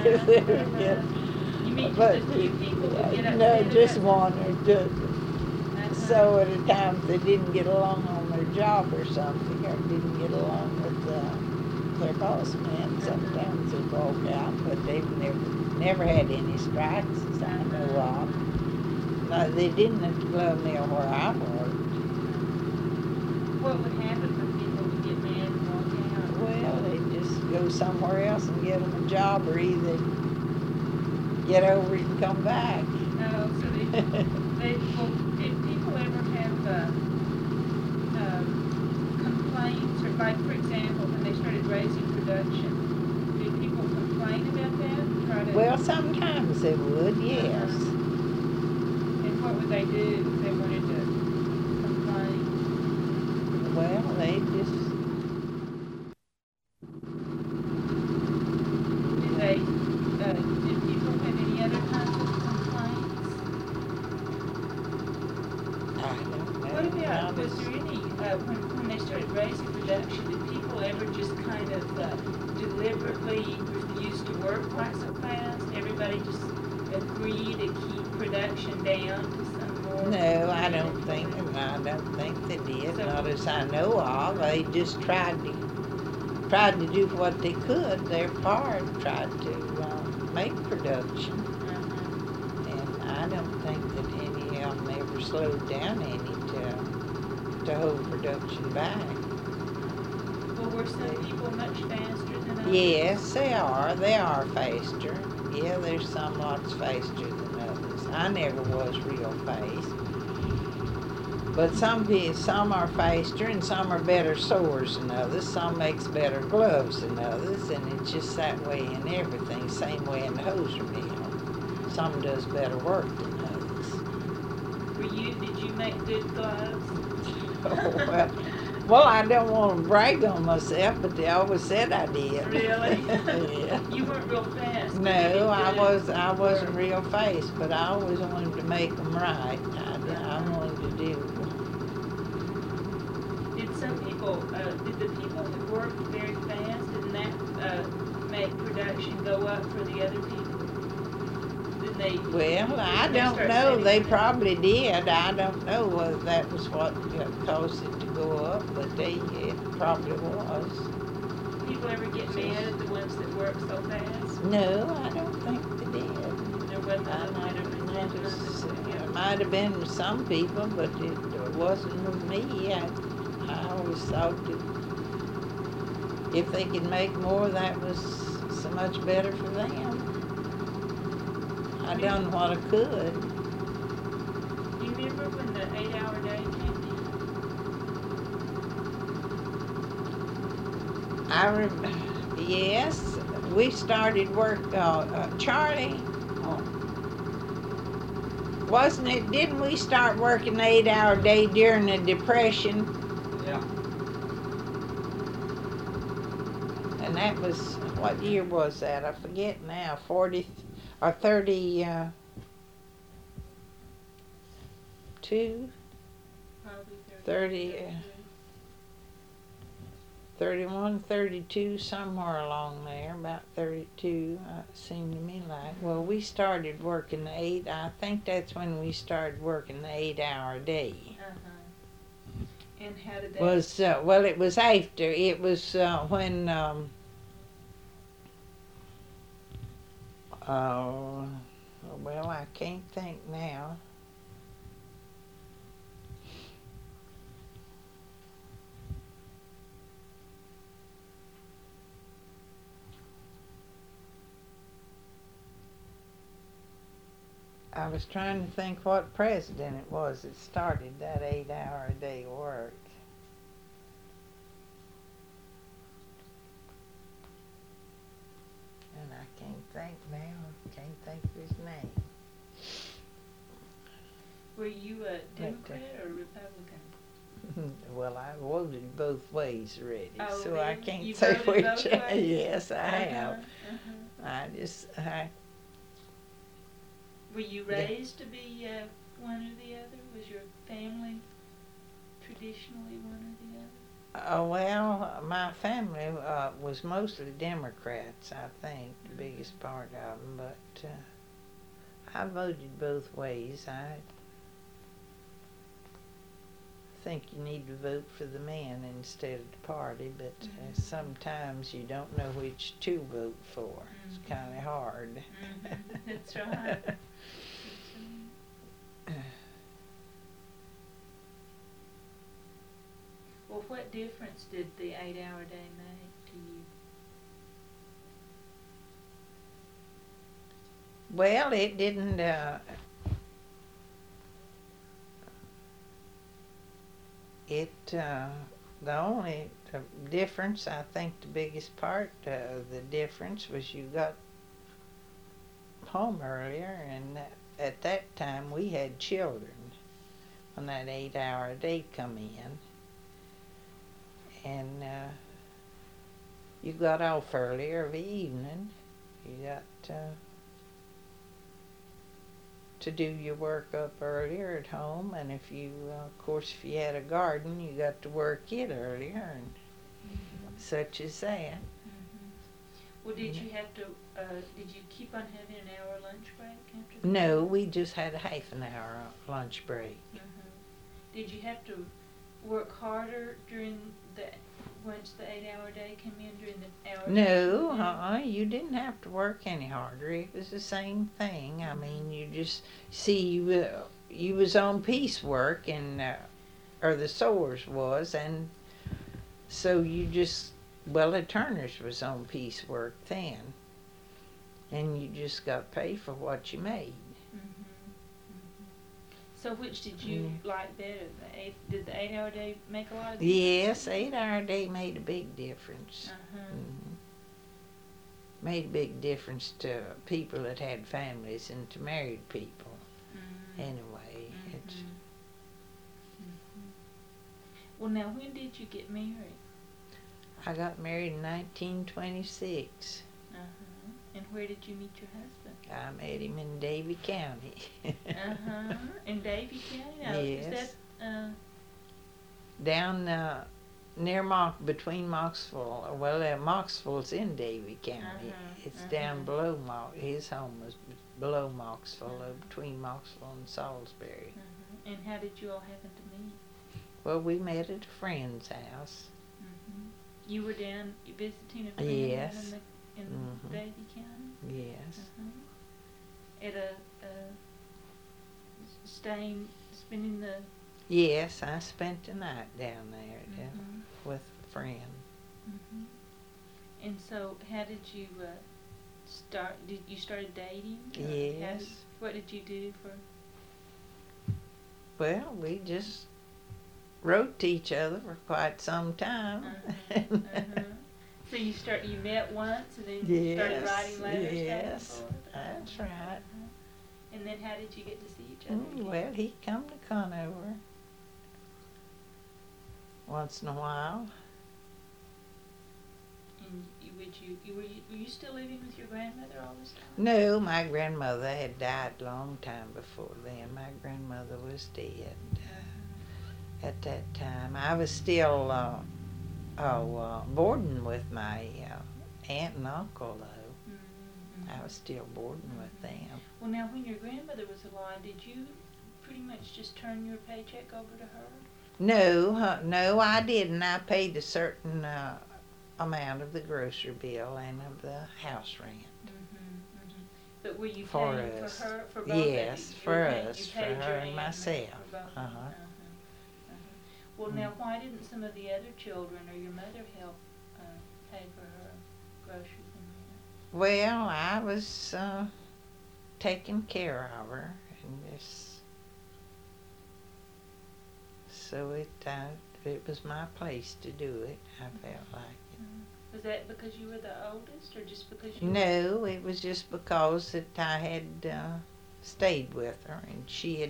You mean just But a few people would get upset? no, just about one or two. So at times they didn't get along on their job or something, or didn't get along with their boss man. Sometimes they'd walk out, but they've never had any strikes as I know of. No, they didn't at the glove mill where I worked. What would happen when people would get mad and walk out? Well, they'd just go somewhere else and get them a job, or either get over it and come back. Oh, so well, did people ever have complaints, or like, for example, when they started raising production, did people complain about that? Try to, Well, sometimes they would, yes. and what would they do if they wanted to complain? Well, they just Did people have any other kinds of complaints? I don't know. What about, Now was there any, when they started raising production, did people ever just kind of deliberately refuse to work quite so fast? Everybody just agreed to keep production down to some more? No, I don't think they did. Not as I know of. They just tried to do what they could. Their part tried to make production, and I don't think that any of them ever slowed down any to hold production back. Well, were some people much faster than others? Yes, they are. They are faster. Yeah, there's some lots faster than others. I never was real fast. But some are faster and some are better sewers than others. Some makes better gloves than others, and it's just that way in everything. Same way in the hosiery mill. Some does better work than others. Did you make good gloves? Oh, well, I don't want to brag on myself, but they always said I did. Really? Yeah. You weren't real fast. No, I wasn't real fast, but I always wanted to make them right. I wanted to do. Did the people who worked very fast, didn't that make production go up for the other people? Did they? Well, I don't know. They probably did. I don't know whether that was what caused it to go up, but it probably was. People ever get mad at the ones that work so fast? No, I don't think they did. There wasn't a bit of resentment. It might have been with some people, but it wasn't with me. I always thought that if they could make more, that was so much better for them. I done what I could. Do you remember when the 8-hour day came in? Yes, we started work, Charlie, wasn't it, didn't we start working the 8-hour day during the Depression? Yeah. And that was, what year was that? I forget now, 40 or 32? Probably 30, 31, 32, somewhere along there, about 32, it seemed to me like. Well, we started working I think that's when we started working the 8-hour day. And how did that? Well, it was after. It was when, well, I can't think now. I was trying to think what president it was that started that 8-hour a day work. And I can't think now. Can't think of his name. Were you a Democrat or Republican? Well, I voted both ways already, Oh, so really? I can't You say voted which. both ways? Yes, I have. Were you raised to be one or the other? Was your family traditionally one or the other? Well, my family was mostly Democrats, I think, the biggest part of them, but I voted both ways. I think you need to vote for the man instead of the party, but sometimes you don't know which to vote for. It's kind of hard. That's right. Well, what difference did the 8-hour day make to you? Well, it didn't. The only difference, I think, the biggest part of the difference was you got home earlier, and at that time we had children when that 8-hour day come in, and you got off earlier of the evening. You got to do your work up earlier at home, and if you, of course, if you had a garden, you got to work it earlier, and such as that. Well, did you have to, did you keep on having an hour lunch break after that? No, we just had a half an hour lunch break. Did you have to work harder during once the 8-hour day came in during the hour? No, you didn't have to work any harder. It was the same thing. I mean, you just see you was on piecework, and or the sewers was, and so you just, well, the Turners was on piecework then, and you just got paid for what you made. So which did you like better? Did the 8-hour day make a lot of Yes, difference? 8-hour day made a big difference. Made a big difference to people that had families and to married people. Anyway, it's. Well, now, when did you get married? I got married in 1926. And where did you meet your husband? I met him in Davie County. In Davie County? Now, Yes. Is that, Down near between Moxville. Well, Moxville's in Davie County. It's down below his home was below Moxville, between Moxville and Salisbury. And how did you all happen to meet? Well, we met at a friend's house. You were down visiting a friend Yes. in Davie County? Yes. At spending the... Yes, I spent the night down there with a friend. And so, how did you start? Did you started dating? Yes. What did you do for? Well, we just wrote to each other for quite some time. So you met once, and then you started writing letters back and forth? That's right. And then how did you get to see each other again? Well, he come to Conover once in a while. And were you still living with your grandmother all this time? No, my grandmother had died a long time before then. My grandmother was dead at that time. I was still boarding with my aunt and uncle, though. I was still boarding with them. Well, now, when your grandmother was alive, did you pretty much just turn your paycheck over to her? No, I didn't. I paid a certain amount of the grocery bill and of the house rent. But were you For paying us. for her, for both Yes, of you? for You us, for paid your her and aunt myself. for both. Well, now, why didn't some of the other children or your mother help pay for her groceries and that? Well, I was taking care of her, and so it was my place to do it. I felt like it. Was that because you were the oldest, or just because you? No, it was just because that I had stayed with her, and she'd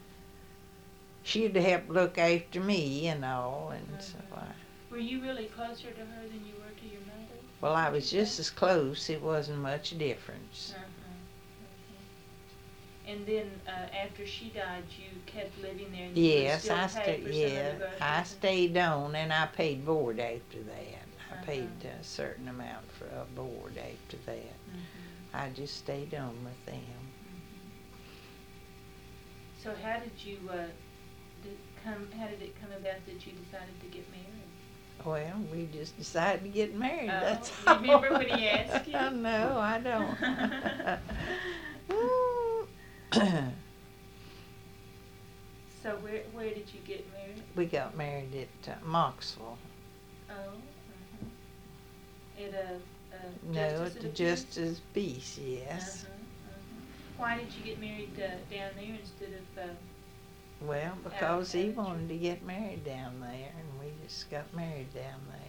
help look after me and all, and so Were you really closer to her than you were to your mother? Well, I was just as close. It wasn't much difference. And then, after she died, you kept living there and you would Yes, still I pay stayed. for some of the Yeah, groceries? I stayed on, and I paid board after that. I paid Uh-huh. a certain amount for a board after that. Mhm. I just stayed on with them. So how did you, how did it come about that you decided to get married? Well, we just decided to get married. Oh, That's you all. remember when he asked you? No, I don't. So where did you get married? We got married at Moxville. Oh, At a No, Justice at of the the Peace? Justice Peace, yes. Why did you get married down there instead of? Well, because out he at wanted church? to get married down there, and we just got married down there.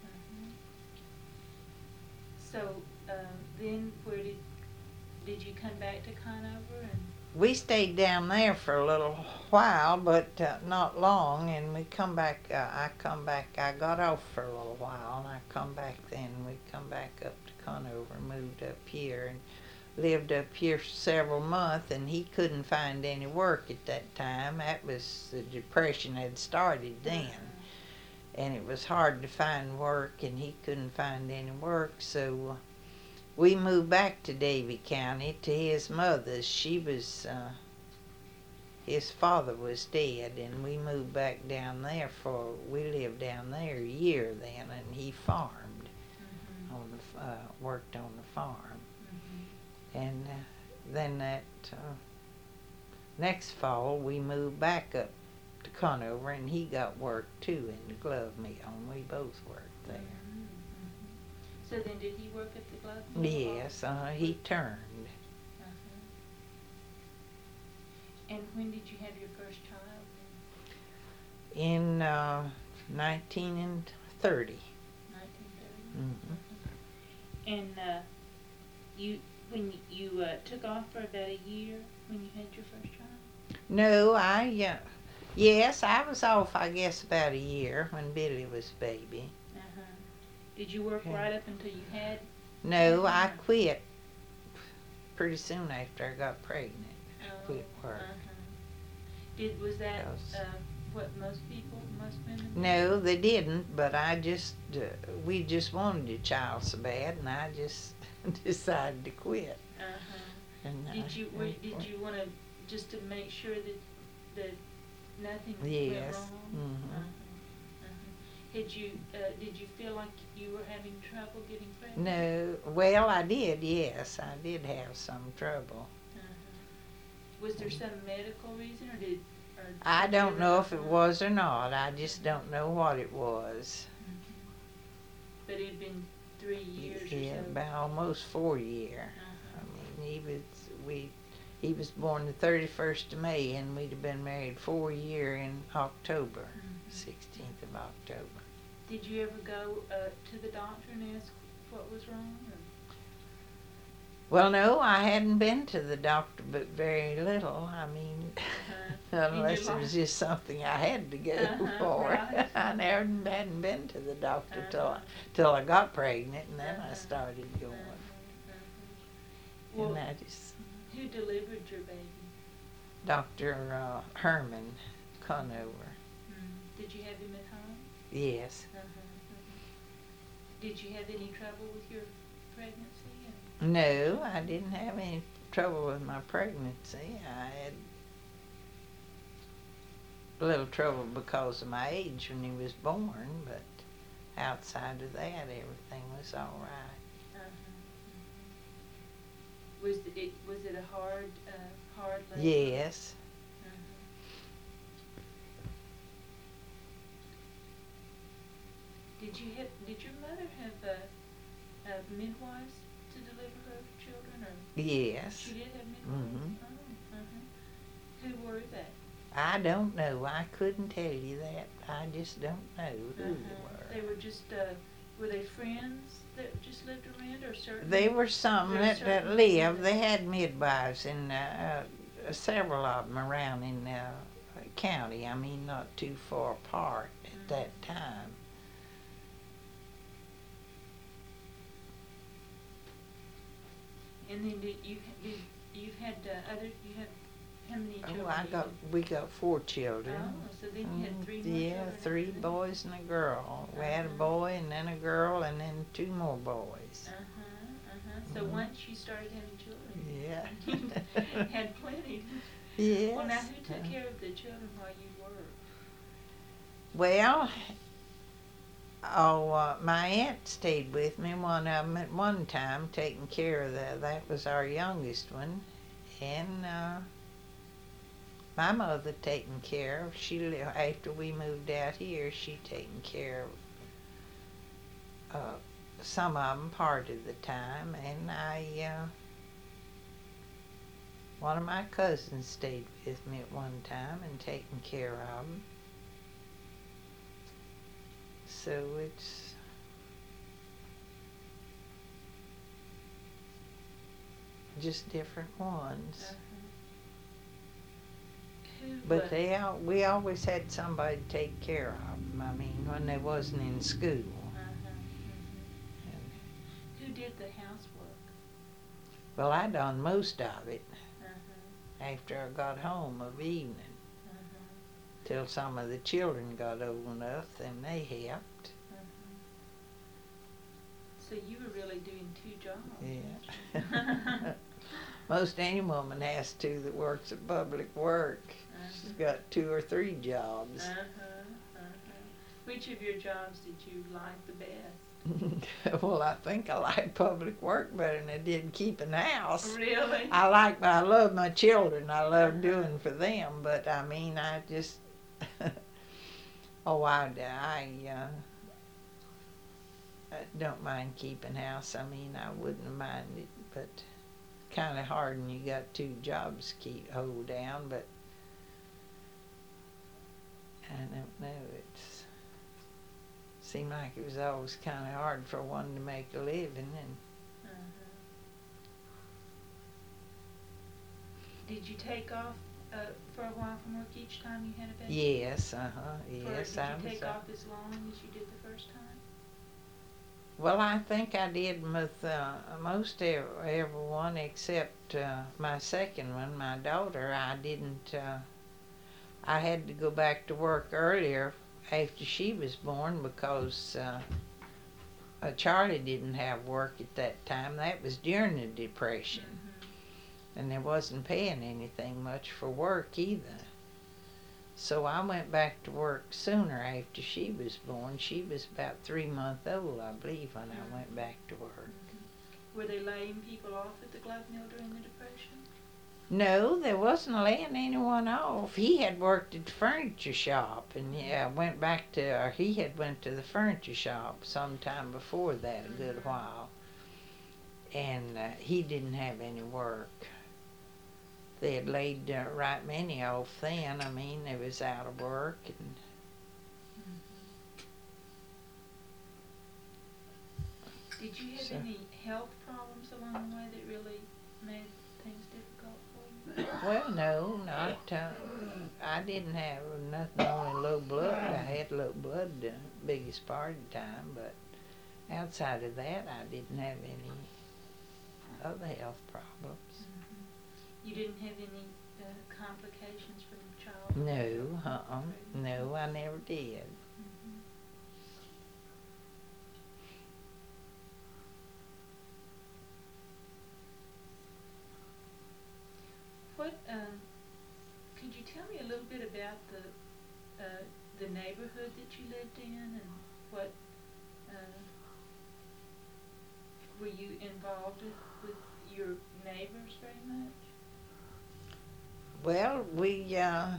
So then where did you come back to Conover and? We stayed down there for a little while, but not long, and we come back. I got off for a little while, and I come back then. We come back up to Conover, moved up here, and lived up here for several months, and he couldn't find any work at that time. That was the Depression had started then, and it was hard to find work, and he couldn't find any work, so we moved back to Davie County to his mother's. She was, his father was dead, and we moved back down there we lived down there a year then, and he farmed, worked on the farm. And then that next fall, we moved back up to Conover, and he got work too in the glove mill, and we both worked there. So then did he work at the glove mill? Yes, he turned. And when did you have your first child? In 1930. 1930. And when you took off for about a year when you had your first child? No, yes, I was off, I guess, about a year when Billy was baby. Did you work right up until you had? No, I quit pretty soon after I got pregnant. I quit work. Was that what most women? No, they didn't, but we just wanted a child so bad, and I just decided to quit. And Did you want to just to make sure that nothing went wrong? Did you feel like you were having trouble getting pregnant? No, well, I did. Yes, I did have some trouble. Was there some medical reason, or did I don't know if it was or not. I just don't know what it was. But it had been 3 years or Yeah, so. about almost 4 years. I mean, he was born the 31st of May, and we'd have been married 4 years in October, 16th of October. Did you ever go to the doctor and ask what was wrong? Or? Well, no, I hadn't been to the doctor, but very little. I mean, unless it was just something I had to go for. Right. I hadn't been to the doctor till I got pregnant, and then I started going. Well, And I just, who delivered your baby? Dr. Herman Conover. Did you have him at home? Yes. Did you have any trouble with your pregnancy? No, I didn't have any trouble with my pregnancy. I had a little trouble because of my age when he was born, but outside of that, everything was all right. Was it a hard labor? Yes. Did your mother have midwives to deliver her children, or? Yes. She did have midwives? Who were they? I don't know. I couldn't tell you that. I just don't know who they were. They were just, were they friends that just lived around, or certain? They were some that lived. They had midwives, and several of them around in the county. I mean, not too far apart at that time. And then did you've had you have, how many children? We got 4 children. Oh, so then you had 3 more Yeah, children 3 after that? boys and a girl. We had a boy and then a girl and then 2 more boys. So once you started having children, Yeah. you had plenty. Yes. Well, now who took care of the children while you worked? Well, my aunt stayed with me, one of them at one time, taking care of that was our youngest one. And my mother taking care of, after we moved out here, she taking care of some of them part of the time. And one of my cousins stayed with me at one time and taking care of them. So it's just different ones. But we always had somebody to take care of them. I mean, when they wasn't in school. Who did the housework? Well, I done most of it after I got home of evening. Till some of the children got old enough, then they helped. So you were really doing 2 jobs. Yeah. Most any woman has to that works at public work. She's got 2 or 3 jobs. Which of your jobs did you like the best? Well, I think I like public work better than I did keeping house. Really? I love my children. I love doing for them, but I mean, I just, I don't mind keeping house. I mean, I wouldn't mind it, but kind of hard when you got 2 jobs to hold down, but I don't know, it's seemed like it was always kind of hard for one to make a living. And did you take off for a while from work each time you had a baby? Yes, yes. Did you take off as long as you did the first time? Well, I think I did with most everyone except my second one, my daughter. I didn't. I had to go back to work earlier after she was born because Charlie didn't have work at that time. That was during the Depression, and they wasn't paying anything much for work either. So I went back to work sooner after she was born. She was about 3 months old, I believe, when I went back to work. Were they laying people off at the glove mill during the Depression? No, they wasn't laying anyone off. He had worked at the furniture shop, and he had went to the furniture shop sometime before that, a good while. And he didn't have any work. They had laid right many off then. I mean, they was out of work. And did you have any health problems along the way that really made things difficult for you? Well, no, not. I didn't have nothing, only low blood. I had low blood the biggest part of the time, but outside of that, I didn't have any other health problems. You didn't have any complications from childhood? No, no, I never did. What could you tell me a little bit about the neighborhood that you lived in, and what were you involved with your neighbors very much? Well, we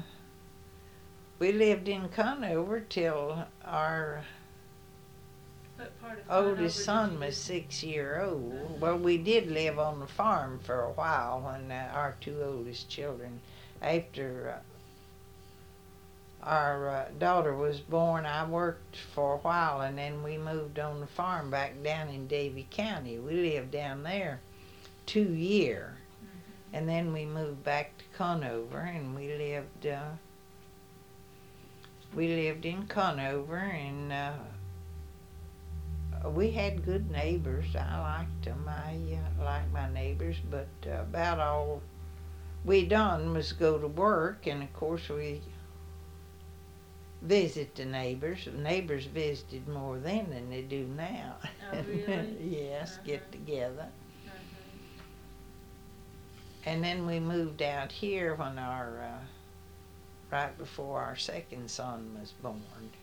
lived in Conover till our What part of oldest son was 6 years old. Well, we did live on the farm for a while when our 2 oldest children, after our daughter was born, I worked for a while, and then we moved on the farm back down in Davie County. We lived down there 2 years. And then we moved back to Conover, and we lived in Conover, and We had good neighbors. I liked them. I liked my neighbors, but about all we done was go to work, and of course we visit the neighbors. The neighbors visited more then than they do now. Oh, really? Yes, get Uh-huh. together. Uh-huh. And then we moved out here when right before our second son was born.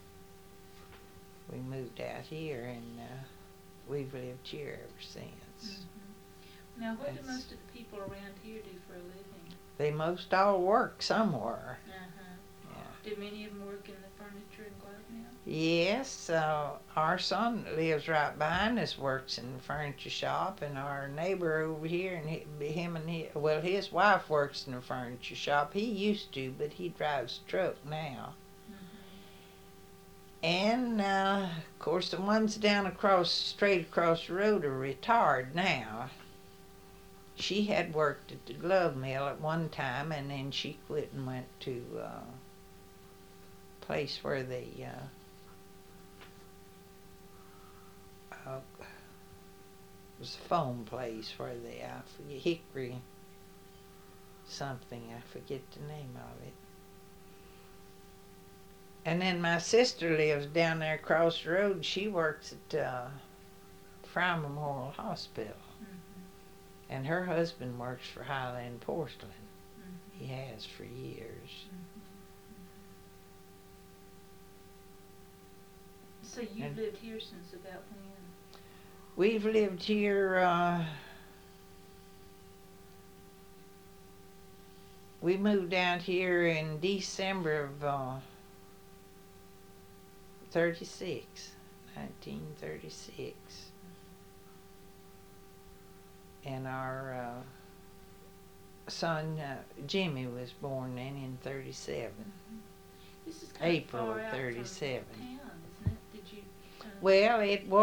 We moved out here, and we've lived here ever since. Mhm. Now, what do That's- most of the people around here do for a living? They most all work somewhere. Uh-huh. Yeah. Do many of them work in the furniture and glove mill? Yes, our son that lives right behind us works in the furniture shop, and our neighbor over here, and his wife works in the furniture shop. He used to, but he drives a truck now. And of course, the ones straight across the road are retired now. She had worked at the glove mill at one time, and then she quit and went to a place where they it was a foam place where they I forget Hickory something. I forget the name of it. And then my sister lives down there across the road. She works at Fry Memorial Hospital. Mm-hmm. And her husband works for Highland Porcelain. Mm-hmm. He has for years. Mm-hmm. So you've lived here since about when? We've lived here, we moved out here in December of 1936. And our son Jimmy was born then in 37. This is kind April of far of out 37. from town, isn't it? Did you? Well,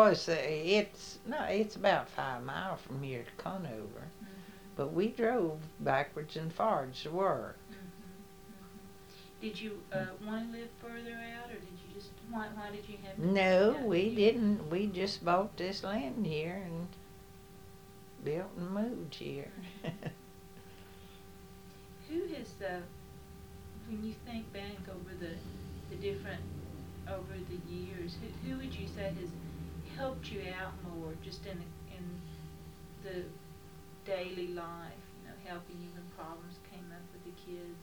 it's about 5 miles from here to Conover. Mm-hmm. But we drove backwards and forwards to work. Mm-hmm. Did you want to live further out, or did you just why did you have? To No, out we here? didn't. We just bought this land here and built and moved here. Who has when you think back over the different over the years, who would you say has helped you out more just in the daily life? You know, helping you when problems came up with the kids.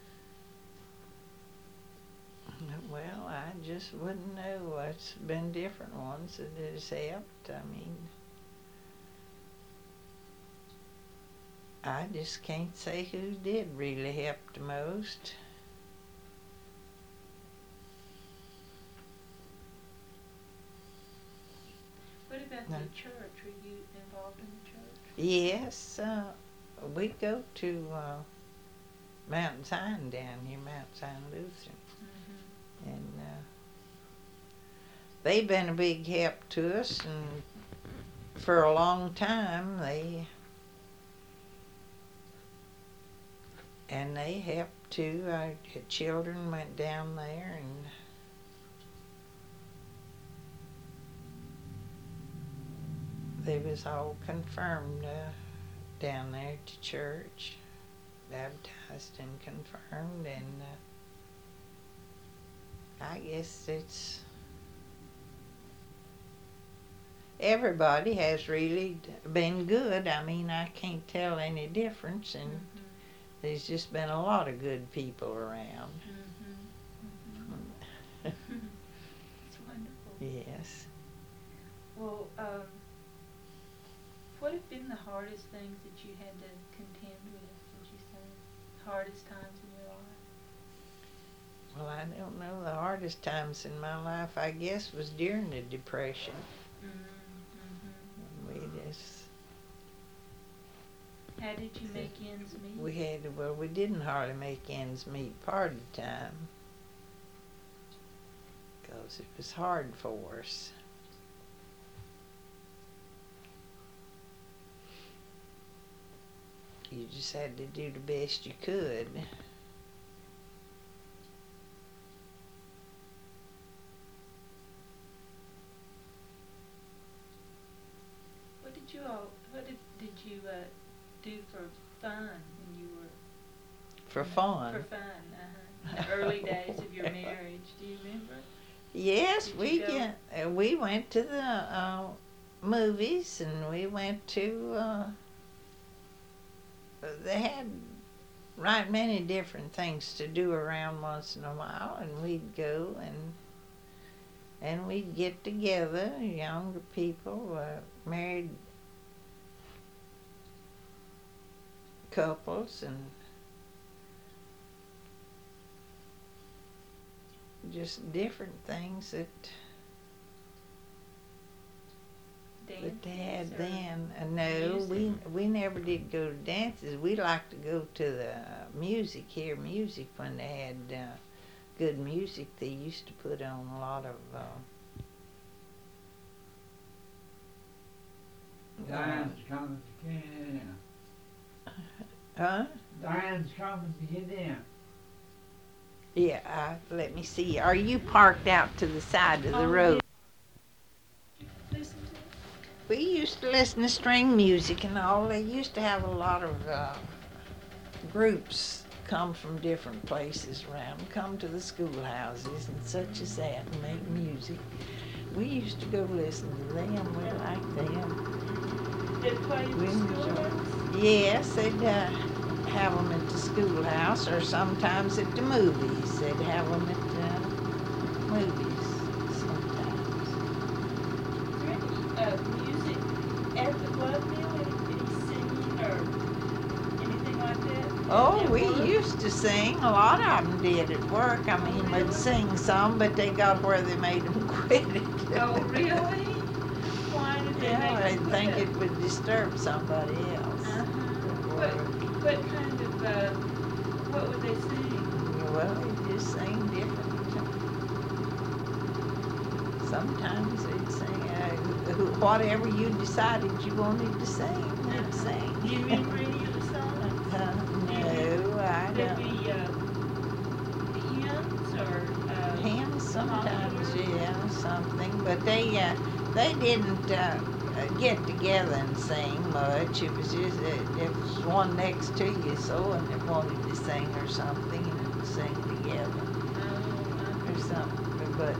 Well, I just wouldn't know. It's been different ones that has helped. I mean, I just can't say who did really help the most. What about No. the church? Were you involved in the church? Yes, we go to Mount Zion down here, Mount Zion Lutheran. Mm-hmm. And they've been a big help to us, and for a long time they helped too. Our children went down there, and they was all confirmed down there to church, baptized and confirmed, and I guess it's everybody has really been good. I mean, I can't tell any difference, and Mm-hmm. there's just been a lot of good people around. Mm-hmm. Mm-hmm. It's wonderful. Yes. Well, what have been the hardest things that you had to contend with, would you say? Hardest times in your life? Well, I don't know. The hardest times in my life, I guess, was during the Depression. Mm-hmm. We just How did you make ends meet? we didn't hardly make ends meet part of the time, because it was hard for us. You just had to do the best you could. did you do for fun when you were For fun. for fun? The early days of your marriage. Do you remember? Yes, Did we you go? we went to the movies, and we went to. They had right many different things to do around once in a while, and we'd go and we'd get together, younger people, married couples, and just different things that they had Dances or then. No, we never did go to dances. We liked to go to the music, hear music when they had good music. They used to put on a lot of Diane's coming to get in. huh? Diane's coming to get in. Yeah, let me see. Are you parked out to the side of the road? Listen to? We used to listen to string music and all. They used to have a lot of groups come from different places around, come to the schoolhouses and such as that and make music. We used to go listen to them. We liked them. They play in We the enjoyed- schoolhouse? Yes, they'd have them at the schoolhouse, or sometimes at the movies. They'd have them at the movies sometimes. Is there any music at the blood mill? Any singing or anything like that? Oh, At we work? used to sing. A lot of them did at work. I mean, Really? we'd sing some, but they got where they made them quit it. Oh, really? Why did they Yeah, make I them think quit? it would disturb somebody else. Uh-huh. Or- What kind of, what would they sing? Well, they just sang different. Sometimes they'd sing whatever you decided you wanted to sing. They'd sing. Do you remember any of the songs? No, I There'd don't. be, hymns or, Hymns sometimes, popular? yeah, something, but they didn't get together and sing much. It was just it was one next to you, so and they wanted to sing or something, and they'd sing together or something. But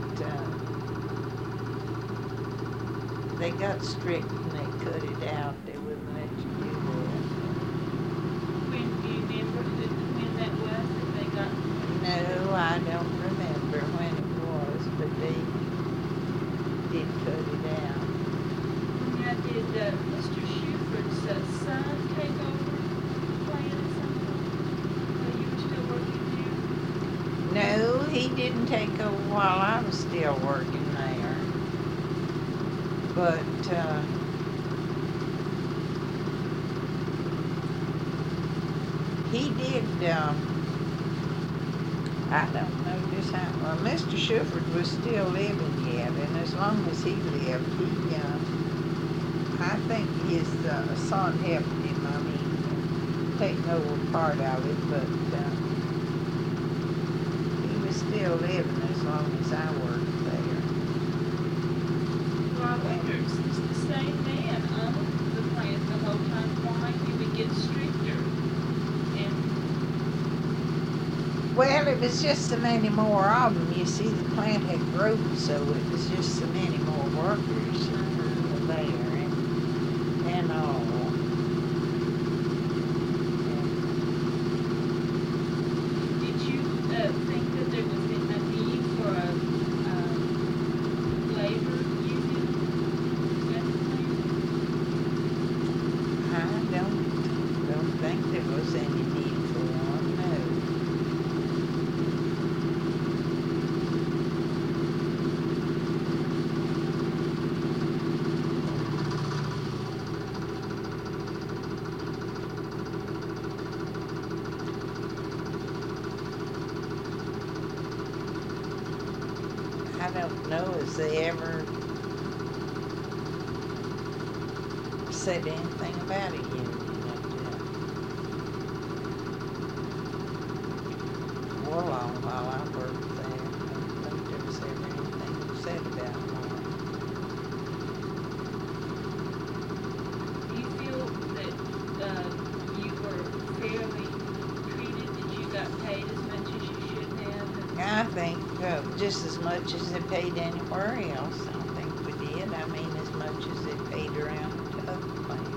they got strict and they cut it out. They wouldn't let you do that. When, do you remember when that was that they got? No, I don't remember when it was, but they did cut it out. Now, did Mr. Shuford's son take over playing at some point while you were still working there? No, he didn't take over while I was still working there. But he did. I don't know just how. Well, Mr. Shuford was still living yet, and as long as he lived, I think his son helped him. I mean, taking over part of it, but he was still living as long as I worked there. Well, I wonder, since the same man owned the plant the whole time, why he would get stricter? And, Well, it was just so many more of them. You see, the plant had grown, so it was just so many more workers there and all. did you think that there was a need for a labor union at the plant? I don't think there was any need for one, no. I don't know if they ever said anything about a union up there. For a long while I worked there. I don't think there was ever anything said about one. just as much as they paid anywhere else. I think we did. I mean, as much as they paid around to other plants.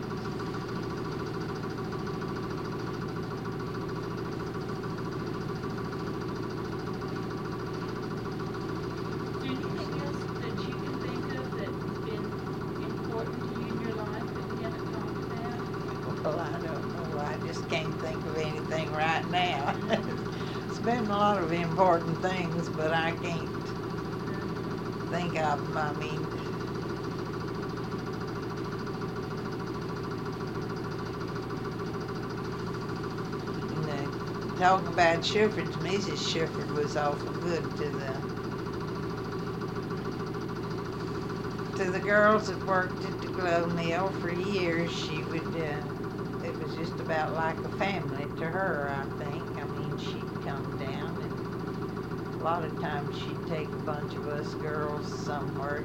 Is there anything else that you can think of that's been important to you in your life that we haven't talked about? Well, I don't know. I just can't think of anything right now. It's been a lot of important things, but I can't think of them. I mean, talking about Shuford, Mrs. Shuford was awful good to the girls that worked at the glow mill for years. She would, it was just about like a family to her, I think. I mean, she'd come down, and a lot of times she'd take a bunch of us girls somewhere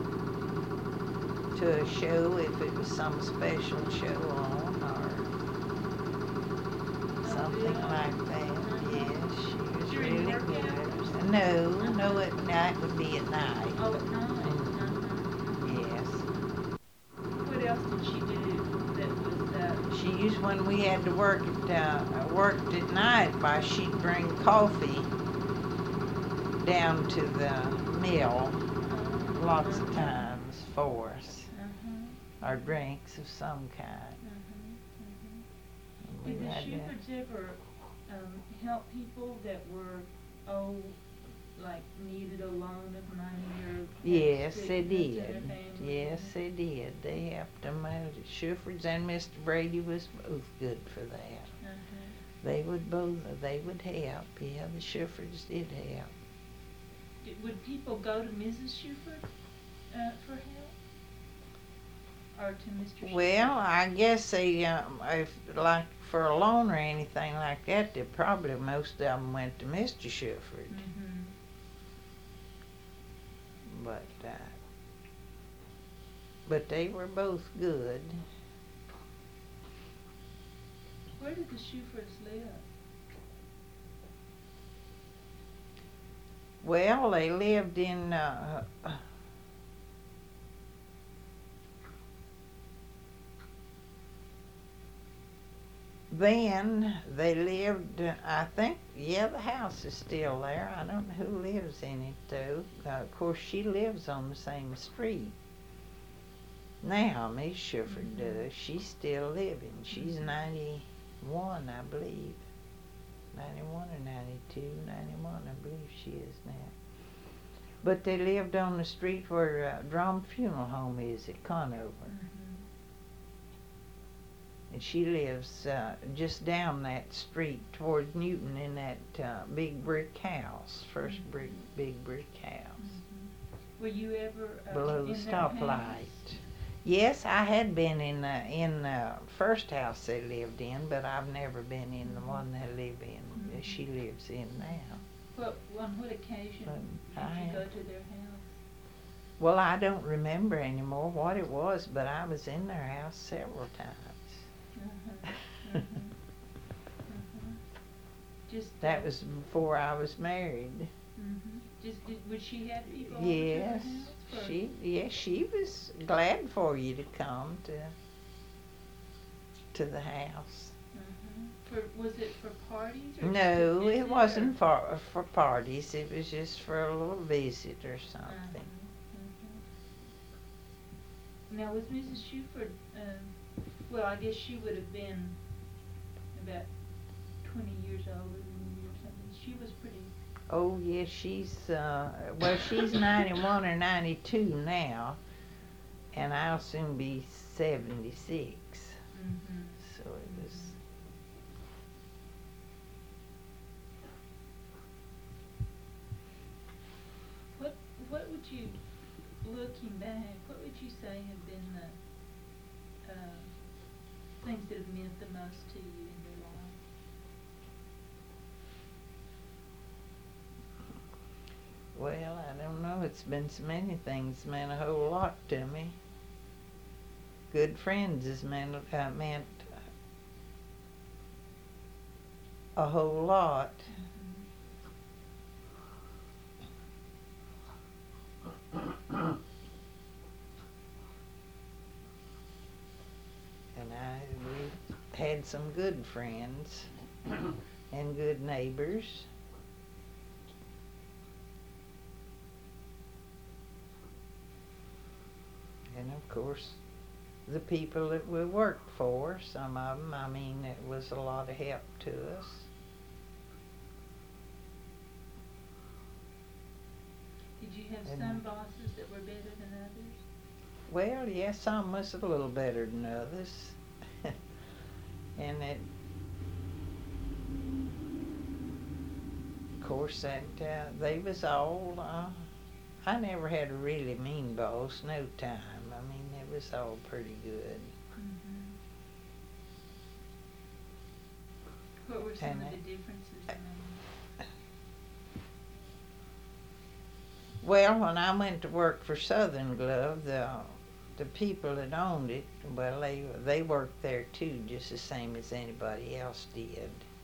to a show, if it was some special show on, or something like that. Yes, she was During really work good. hours? No, at night would be at night. Oh, at night. Yes. What else did she do that was, She used, when we had to worked at night, why she'd bring coffee down to the mill lots of times for us, or drinks of some kind. We Did the had to- Shufords ever help people that were, like needed a loan of money or had Yes, they sickness in their did. family? Yes, they did. They helped them out. Shuford's and Mr. Brady was both good for that. They would help. Yeah, the Shufords did help. Would people go to Mrs. Shuford for help? Or to Mr. Shuford? Well, I guess they, if like for a loan or anything like that, they probably most of them went to Mr. Shuford. But they were both good. Where did the Shufords live? Well, they lived in, then they lived, I think, yeah, the house is still there. I don't know who lives in it though. Of course, she lives on the same street now, Miss Shuford does. She's still living. She's 91, I believe. 91 or 92, 91, I believe she is now. But they lived on the street where Drum Funeral Home is at Conover. And she lives just down that street toward Newton in that big brick house, first big brick house. Were you ever Below the in their house? stoplight. Yes, I had been in the first house they lived in, but I've never been in the one they live in. That she lives in now. Well, on what occasion But did you go to their house? Well, I don't remember anymore what it was, but I was in their house several times. Just That was before I was married. would she have people over to her Yes, house? she was glad for you to come to the house. Was it for parties? Or No, just to it visit, wasn't or- for parties. It was just for a little visit or something. Now, was Mrs. Shuford, well, I guess she would have been about 20 years older than you or something. She was pretty. Oh, yes, she's 91 or 92 now, and I'll soon be 76. So it was. What would you, looking back, what would you say have been the things that have meant the most to you in your life? Well, I don't know. It's been so many things meant a whole lot to me. Good friends has meant a whole lot. had some good friends and good neighbors. And of course, the people that we worked for, some of them, I mean, it was a lot of help to us. Did you have And- some bosses that were better than others? Well, yeah, some was a little better than others. And it, of course, that they was all, I never had a really mean boss, no time. I mean, it was all pretty good. Mm-hmm. What were some And of the differences among them? Well, when I went to work for Southern Glove, the people that owned it, well, they worked there too, just the same as anybody else did.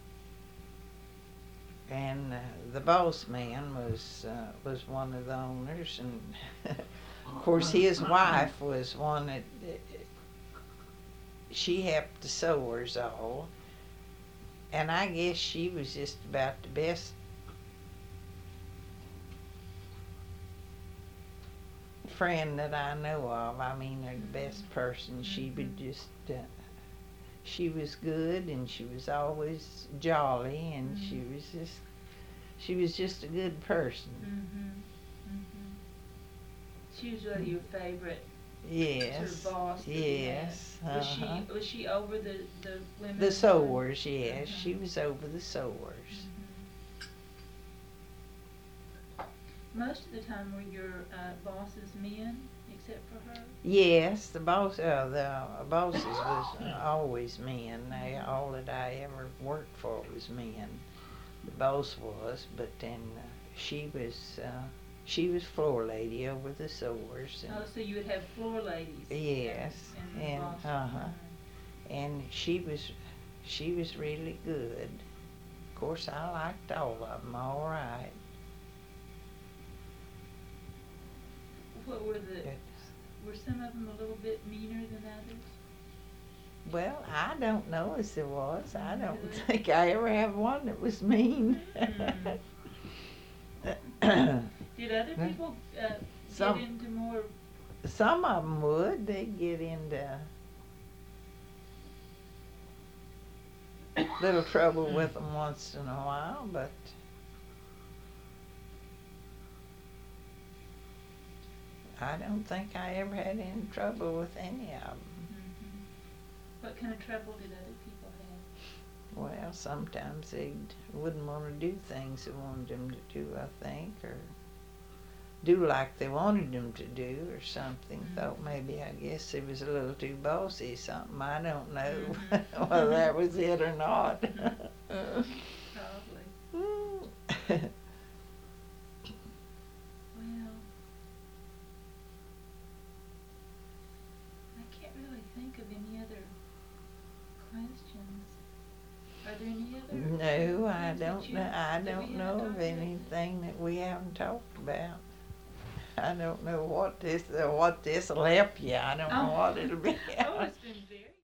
And the boss man was one of the owners, and of course his wife was one that she helped the sewers all, and I guess she was just about the best friend that I know of. I mean, her the best person. She would just, she was good, and she was always jolly, and she was just a good person. Mm-hmm. Mm-hmm. She was really your favorite Yes. sort of boss that you had. Yes. Was she over the women? The sewers, yes. She was over the sewers. Most of the time were your bosses men, except for her? Yes, the bosses was always men. All that I ever worked for was men. The boss was, but then she was floor lady over the sewers. Oh, so you would have floor ladies? Yes, And and bosses. and she was really good. Of course, I liked all of them all right. What were some of them a little bit meaner than others? Well, I don't know as there was. I don't Really? think I ever had one that was mean. Did other people Some- get into more? Some of them would. They'd get into little trouble with them once in a while, but I don't think I ever had any trouble with any of them. What kind of trouble did other people have? Well, sometimes they wouldn't want to do things they wanted them to do, I think, or do like they wanted them to do or something. Thought maybe, I guess it was a little too bossy, something. I don't know whether that was it or not. Probably. Well, I can't really think of any other questions. Are there any other? No, I things that don't you- know. I that we don't haven't know talked of about? anything that we haven't talked about. I don't know what this will help you. I don't know Oh. what it'll be. Oh, it's been very